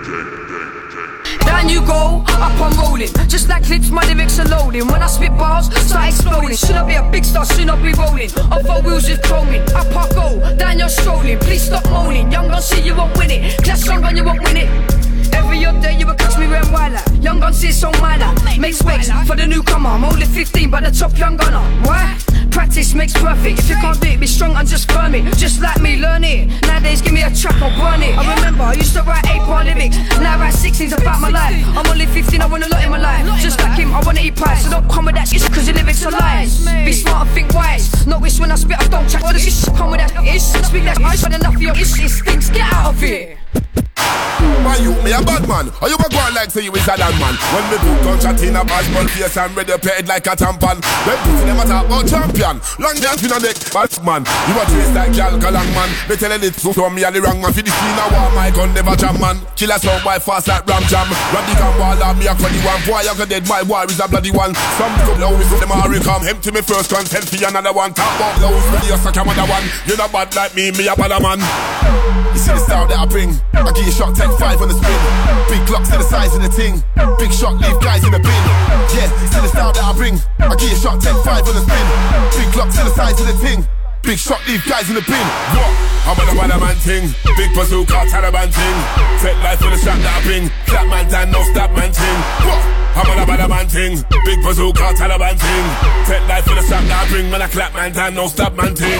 Down you go, up I'm rolling. Just like clips, my lyrics are loading. When I spit bars, start exploding. Should I be a big star, should I be rolling? Off our wheels is chroming. Up I go, down you're strolling. Please stop moaning. Young gun see you won't win it. Clash young gun you won't win it. Every other day you will catch me wearing wild out. Young gun see it's on my lap. Make space for the newcomer. I'm only fifteen, but the top young gunner. Why? Practice makes perfect. If you can't do it, be strong and just firm it. Just like me, learn it. Nowadays, give me a track, I'll burn it. I remember I used to write eight-part lyrics. Now I write sixteens about my life. I'm only fifteen, I want a lot in my life. Just like him, I wanna eat pie. So don't come with that shit, cause your lyrics are lies. Be smart and think wise. Not wish when I spit, I don't chat. All this shit come with that ish. Speak that ice, but enough of your ish. It stinks, get out of here. Why you, me a bad man? Or you a go on like say you is a land man? When me put gunshot in a baseball face and ready play it like a tampon. When pussy them a talk about champion. Long dance in a neck, bad man. You a trace like Gal Galang man. Me tell it so so me a the wrong man. For the scene a war, my gun never jam man. Kill a sound boy fast like Ram Jam. Run the gun wall and me a funny one. Boy you go dead, my war is a bloody one. Some come low with them a come. Empty me first consent for another one. Talk about low with me a suck another one. You not bad like me, me a bad man. You see the style that I bring. I give you a shot, take five on the spin. Big clocks to the size of the ting. Big shot, leave guys in the bin. Yeah, see the style that I bring. I give you a shot, take five on the spin. Big clocks to the size of the ting. Big shot, leave guys in the bin. What? I'm on a bad man ting. Big bazooka, Taliban ting. Take life for the shot that I bring. Clap man down, no stab man ting. What? I'm on a bad man ting. Big bazooka, Taliban ting. Take life for the shot that I bring. Man, I clap man down, no stab man ting.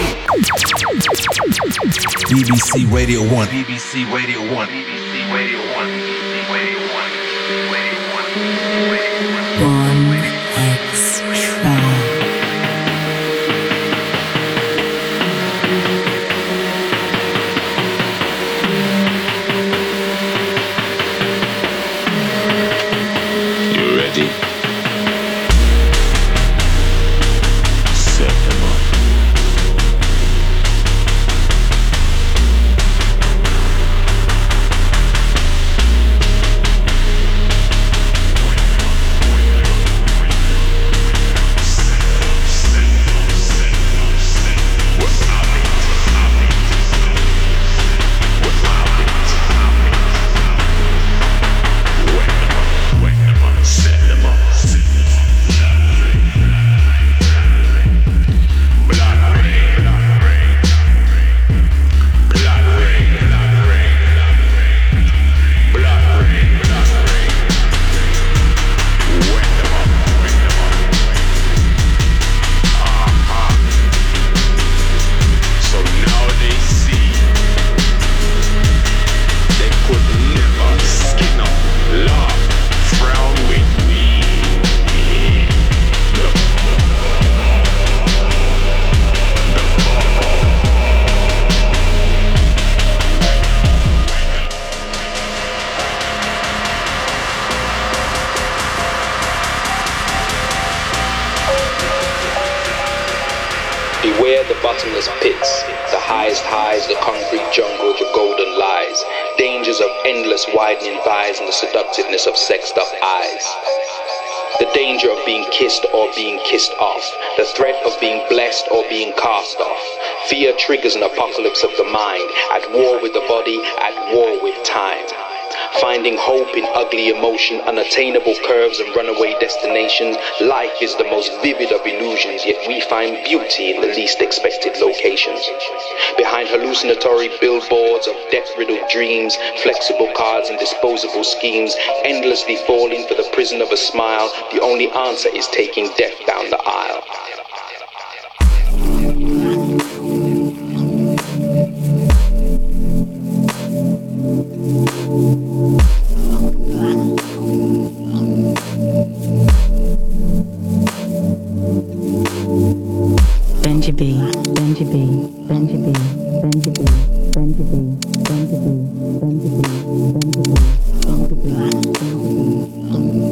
B B C Radio one. B B C Radio one. B B C Radio one. B B C Radio one. Radio one. Radio one. One X Track. You ready? Set them up. Beware the bottomless pits, the highest highs, the concrete jungle, the golden lies, dangers of endless widening thighs and the seductiveness of sexed up eyes. The danger of being kissed or being kissed off. The threat of being blessed or being cast off. Fear triggers an apocalypse of the mind. At war with the body, at war with time. Finding hope in ugly emotion, unattainable curves and runaway destinations. Life is the most vivid of illusions, yet we find beauty in the least expected locations. Behind hallucinatory billboards of death-riddled dreams, flexible cards and disposable schemes, endlessly falling for the prison of a smile, the only answer is taking death down the aisle. Benji B, Benji B, Benji B, Benji B, Benji B, Benji B, Benji B, Benji B, Benji B, Benji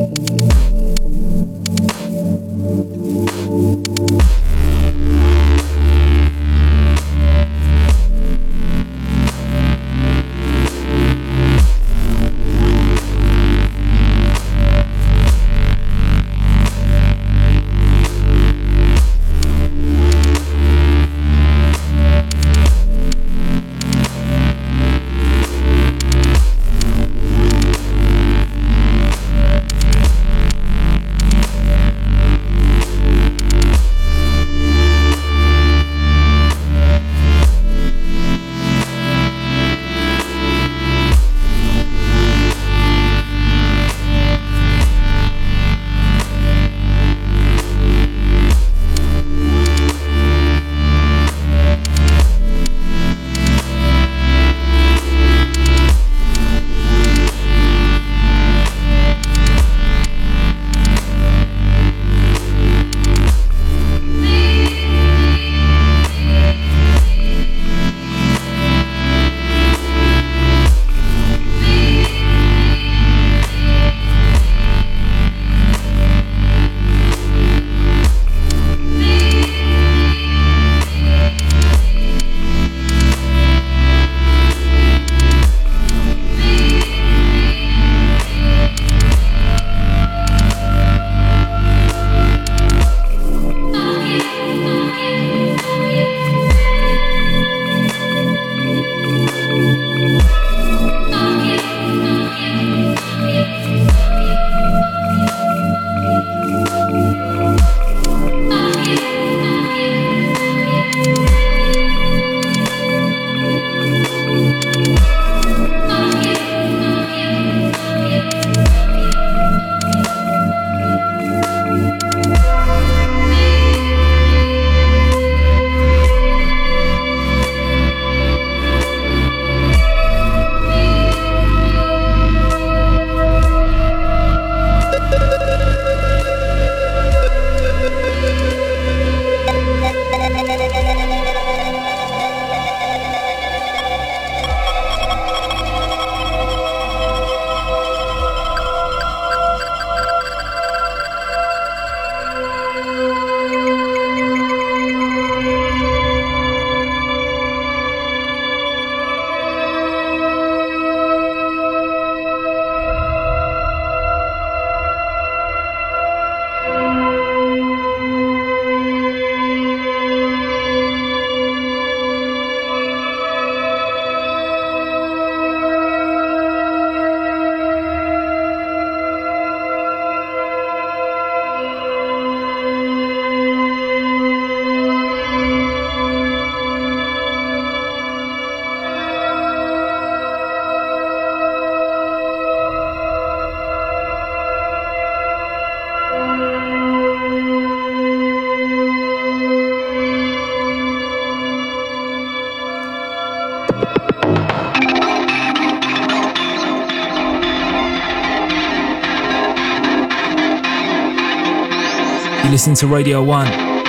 You listen to Radio one.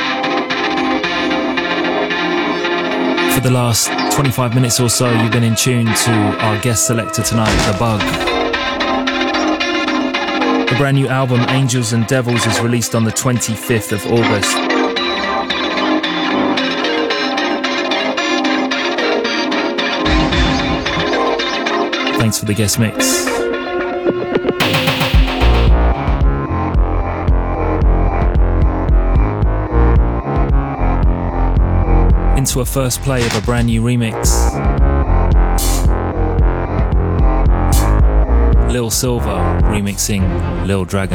For the last twenty-five minutes or so, you've been in tune to our guest selector tonight, The Bug. The brand new album, Angels and Devils, is released on the twenty-fifth of August. Thanks for the guest mix. into a first play of a brand new remix. Lil Silver remixing Lil Dragon.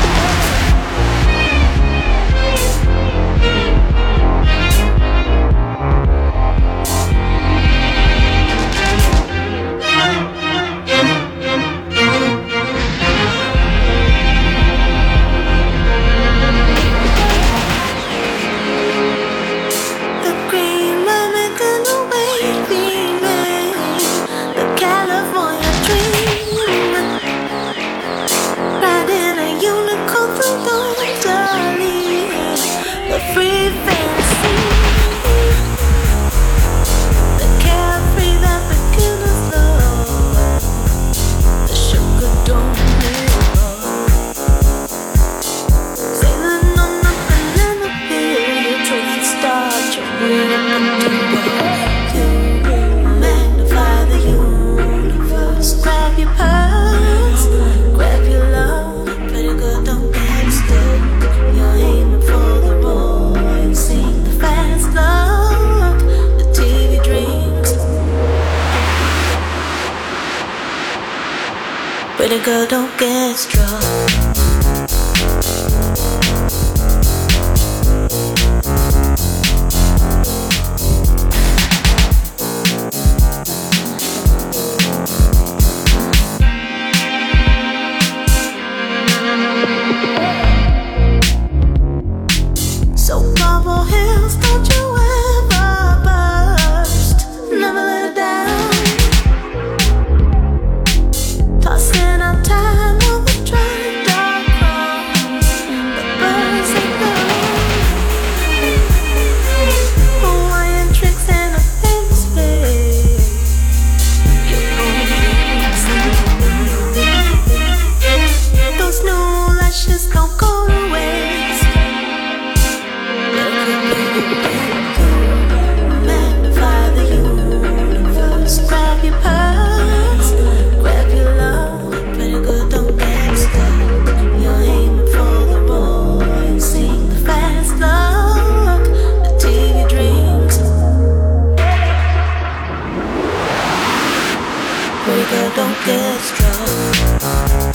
Girl, don't get strong. So bubble hills, don't you ever burst. Never let it down. Tossing up time over dry dark cross. The birds they know. Hawaiian tricks and a famous place. Those new lashes don't go to waste. Magnify the universe. Grab your purse. Grab your love. Pretty good, don't get stuck. You're aiming for the roar. Sing the fast luck. The T V dreams. Pretty good, don't get struck.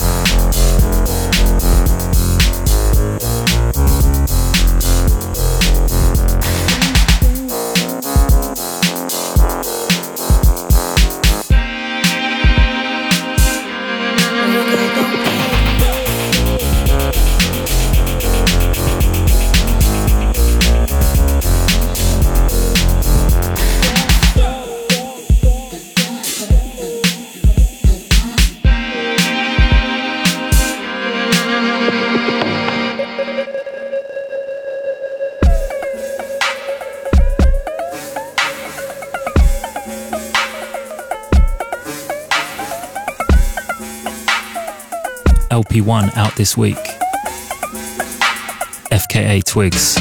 L P one out this week. F K A Twigs.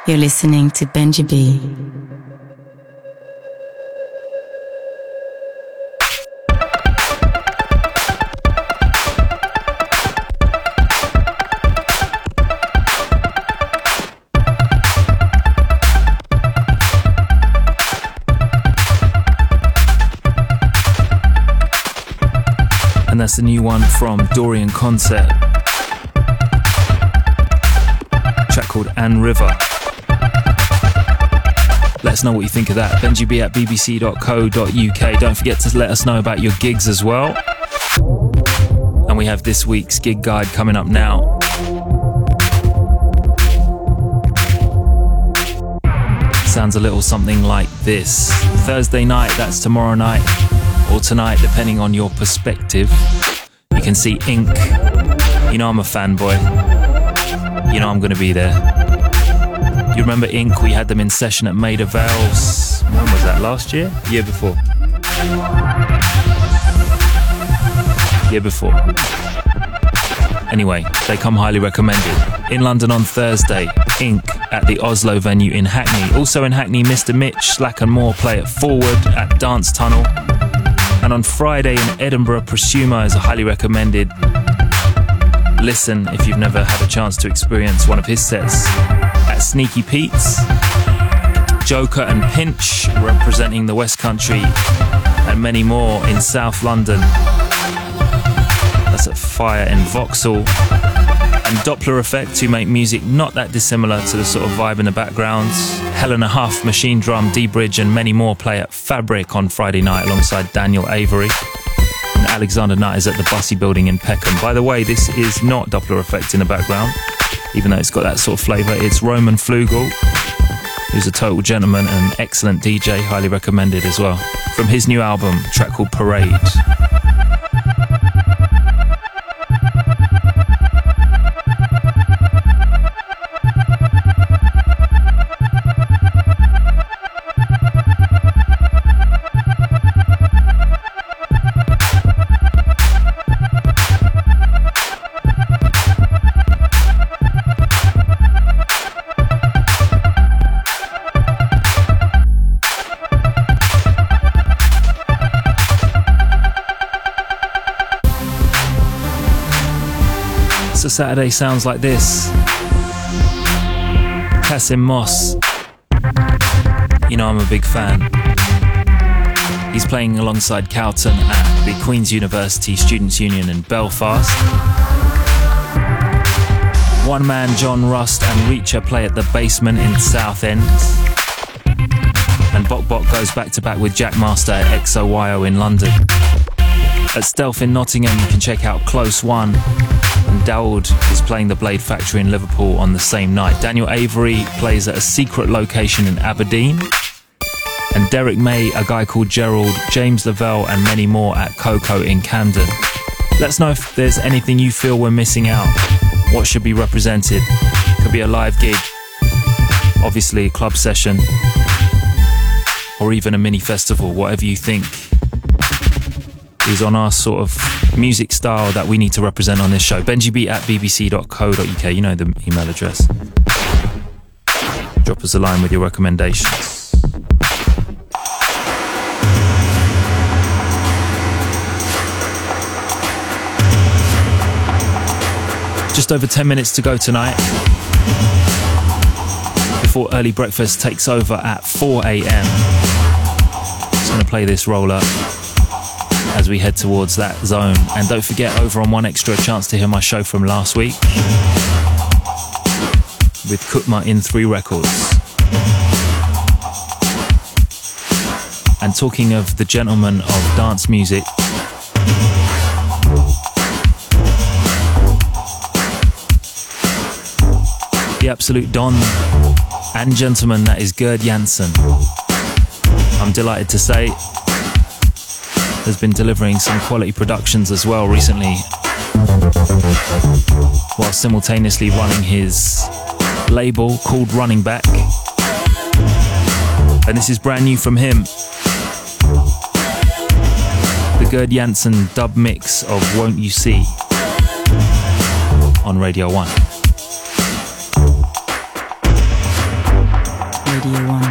You're listening to Benji B. And that's the new one from Dorian Concert. Track called Ann River. Let us know what you think of that. Benji B at b b c dot co dot u k. Don't forget to let us know about your gigs as well. And we have this week's gig guide coming up now. Sounds a little something like this. Thursday night, that's tomorrow night, or tonight, depending on your perspective. You can see Ink. You know I'm a fanboy. You know I'm going to be there. You remember Ink? We had them in session at Maida Vale's. When was that? Last year? Year before. Year before. Anyway, they come highly recommended. In London on Thursday, Ink at the Oslo venue in Hackney. Also in Hackney, Mister Mitch, Slack and More play at Forward at Dance Tunnel. And on Friday in Edinburgh, Prosumer is a highly recommended listen if you've never had a chance to experience one of his sets. At Sneaky Pete's, Joker and Pinch representing the West Country, and many more in South London. That's at Fire in Vauxhall. And Doppler Effect, who make music not that dissimilar to the sort of vibe in the backgrounds. Helena Huff, Machine Drum, D-Bridge and many more play at Fabric on Friday night alongside Daniel Avery. And Alexander Nutt is at the Bussey Building in Peckham. By the way, this is not Doppler Effect in the background, even though it's got that sort of flavour. It's Roman Flugel, who's a total gentleman and an excellent D J, highly recommended as well. From his new album, a track called Parade. So Saturday sounds like this. Kasim Moss. You know I'm a big fan. He's playing alongside Cowton at the Queen's University Students' Union in Belfast. One Man, John Rust and Reacher play at the Basement in Southend. And Bok Bok goes back to back with Jack Master at X O Y O in London. At Stealth in Nottingham you can check out Close One. And Daoud is playing the Blade Factory in Liverpool on the same night. Daniel Avery plays at a secret location in Aberdeen. And Derek May, a guy called Gerald, James Lavelle and many more at Coco in Camden. Let us know if there's anything you feel we're missing out. What should be represented? Could be a live gig, obviously a club session, or even a mini festival, whatever you think is on our sort of music style that we need to represent on this show. Benji B at b b c dot co dot u k. You know the email address. Drop us a line with your recommendations. Just over ten minutes to go tonight before early breakfast takes over at four a m. Just going to play this roller as we head towards that zone. And don't forget, over on One Extra, a chance to hear my show from last week with Kutma in three records. And talking of the gentleman of dance music, the absolute don and gentleman that is Gerd Janson, I'm delighted to say, has been delivering some quality productions as well recently, while simultaneously running his label called Running Back. And this is brand new from him, the Gerd Janson dub mix of Won't You See on Radio one. Radio one.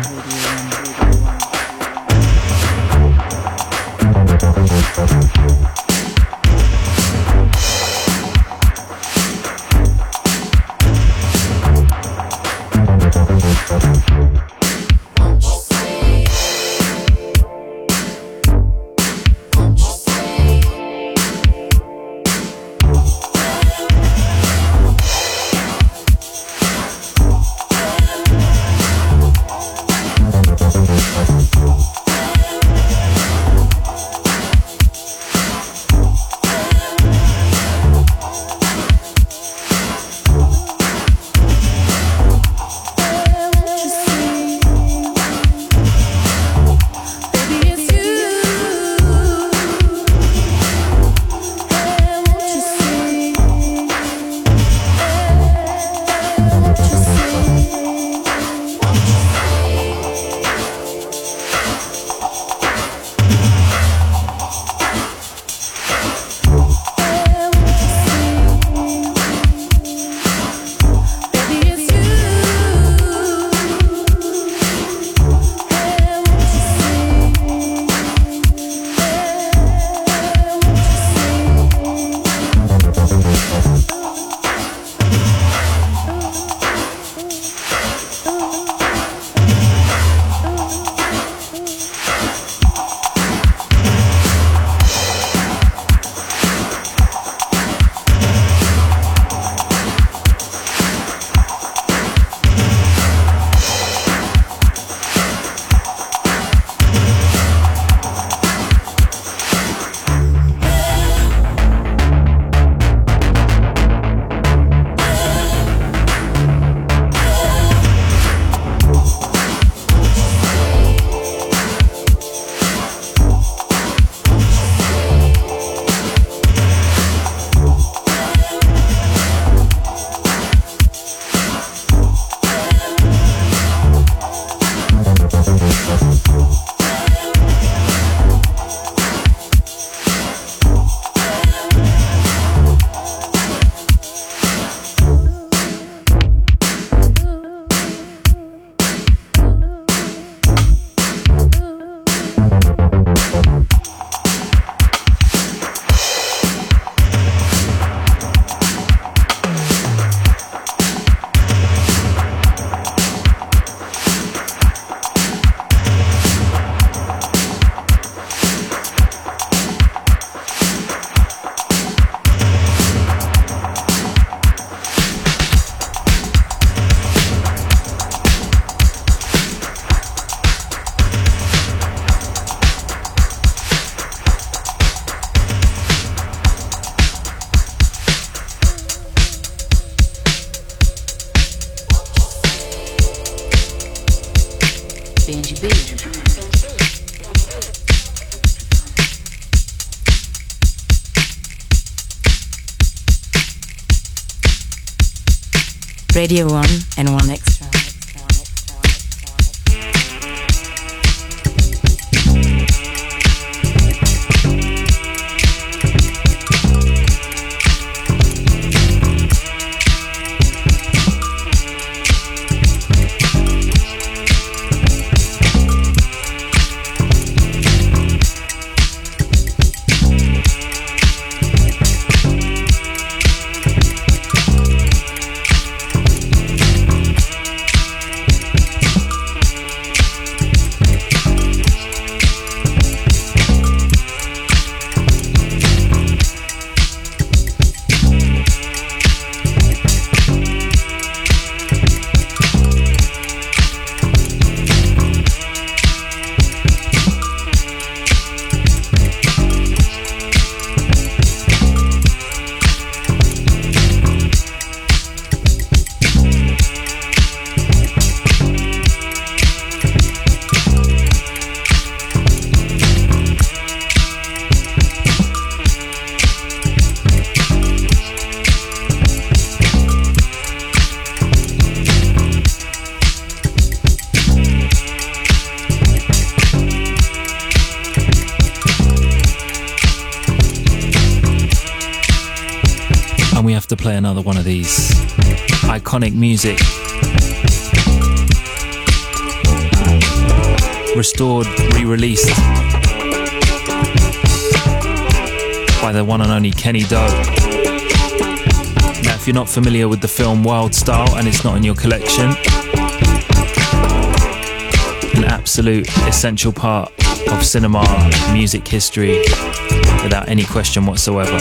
Benji B. Radio one and one extra. And we have to play another one of these iconic music. restored, re-released by the one and only Kenny Doe. Now, if you're not familiar with the film Wild Style and it's not in your collection, an absolute essential part of cinema, music history, without any question whatsoever.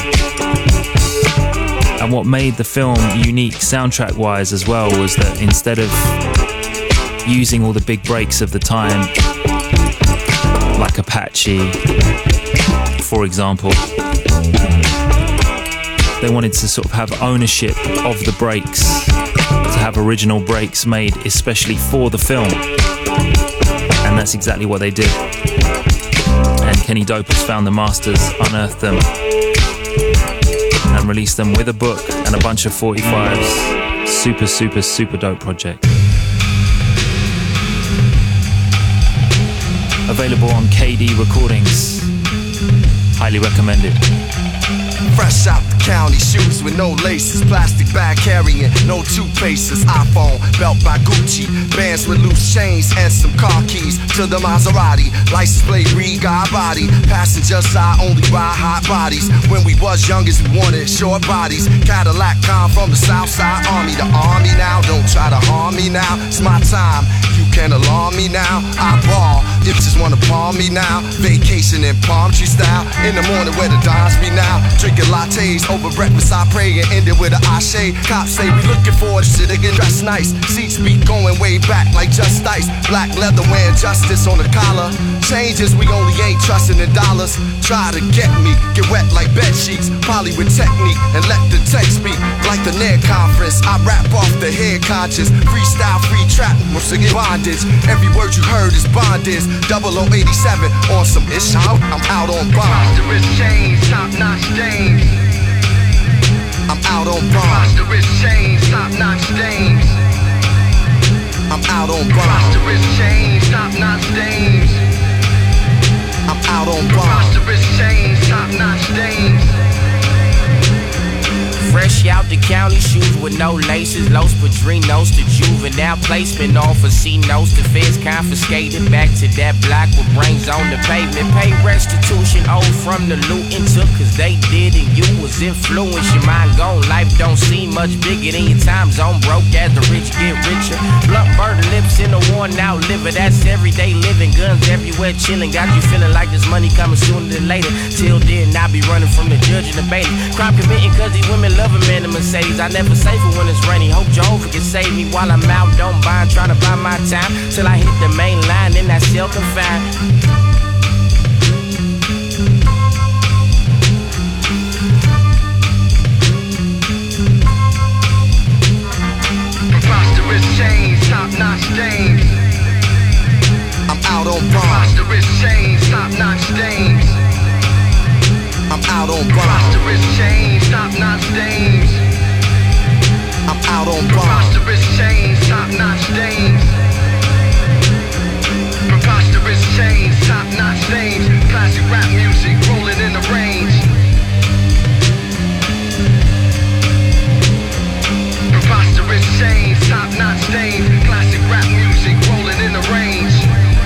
And what made the film unique soundtrack-wise as well was that instead of using all the big breaks of the time, like Apache, for example, they wanted to sort of have ownership of the breaks, to have original breaks made especially for the film. And that's exactly what they did. And Kenny Dope has found the masters, unearthed them, and released them with a book and a bunch of forty-fives. Super, super, super dope project. Available on K D Recordings. Highly recommended. Fresh out the county, shoes with no laces, plastic bag carrying, no toothpastes, iPhone, belt by Gucci, bands with loose chains and some car keys to the Maserati, license plate read God body, passenger side only ride hot bodies. When we was youngest we wanted short bodies, Cadillac con from the South Side Army, the army now, don't try to harm me now, it's my time, you can't alarm me now, I ball, if just wanna palm me now, vacation in palm tree style, in the morning where the dimes be now, drinking lattes over breakfast, I pray and end it with a ashe. Cops say we looking for the shit, they get dressed nice. Seats be going way back like just ice. Black leather wearing justice on the collar. Changes we only ain't trusting in dollars. Try to get me, get wet like bed sheets. Poly with technique and let the text speak. Like the N E D conference, I rap off the head conscious. Freestyle, free trap, I'm singing bondage. Every word you heard is bondage. double oh eighty-seven on some ish out, I'm out on bond. Monstrous chains, top notch dames. I'm out on bond. Monstrous chains, top notch dames. I'm out on bond. Monstrous chains, top notch dames. I'm out on bond. Monstrous chains, top notch dames. Fresh out the county, shoes with no laces, Los Padrinos, the juvenile placement on for C-notes, the feds confiscated back to that block with brains on the pavement. Pay restitution owed from the looting took, cause they did and you was influenced. Your mind gone, life don't seem much bigger than your time zone. Broke as the rich get richer. Blunt burner lips in a worn out liver, that's everyday living. Guns everywhere chilling, got you feeling like there's money coming sooner than later. Till then, I be running from the judge and the bailiff. Crime committing cause these women love a man in Mercedes. I never say for when it's rainy. Hope Jehovah can save me while I'm out. Don't mind trying to buy my time till I hit the main line. Then I still confined. Preposterous chains, top notch dames. I'm out on bond. Preposterous chains, top notch dames. I'm out on bond. Preposterous chains, top notch dames. I'm out on bond. Preposterous chains, top notch dames. Preposterous chains, top notch dames. Classic rap music rolling in the range. Preposterous chains, top notch dames. Classic rap music rolling in the range.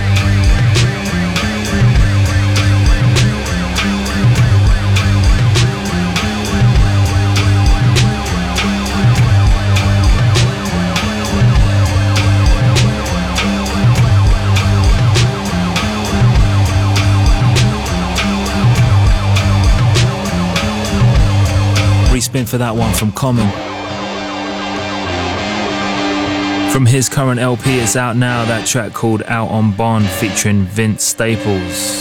Spin for that one from Common. From his current L P, it's out now, that track called Out on Bond featuring Vince Staples.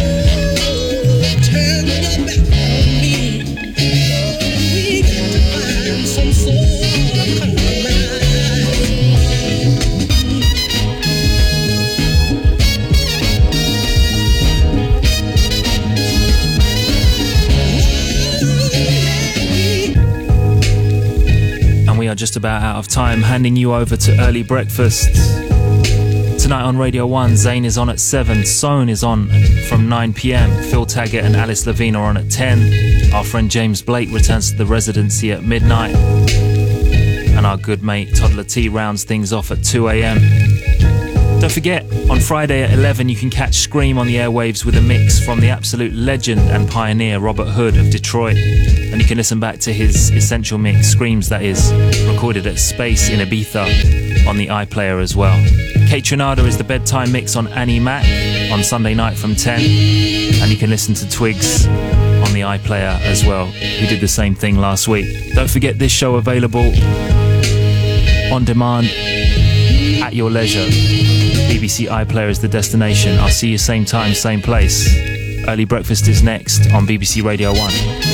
Just about out of time, handing you over to Early Breakfast. Tonight on Radio one, Zayn is on at seven, Sohn is on from nine p.m, Phil Taggart and Alice Levine are on at ten, our friend James Blake returns to the residency at midnight, and our good mate Toddler T rounds things off at two a.m. Don't forget, On Friday at eleven, you can catch Scream on the airwaves with a mix from the absolute legend and pioneer Robert Hood of Detroit. And you can listen back to his essential mix, Screams that is, recorded at Space in Ibiza on the iPlayer as well. Kate Trinada is the bedtime mix on Annie Mac on Sunday night from ten. And you can listen to Twigs on the iPlayer as well, who did the same thing last week. Don't forget this show available on demand at your leisure. B B C iPlayer is the destination. I'll see you same time, same place. Early breakfast is next on B B C Radio one.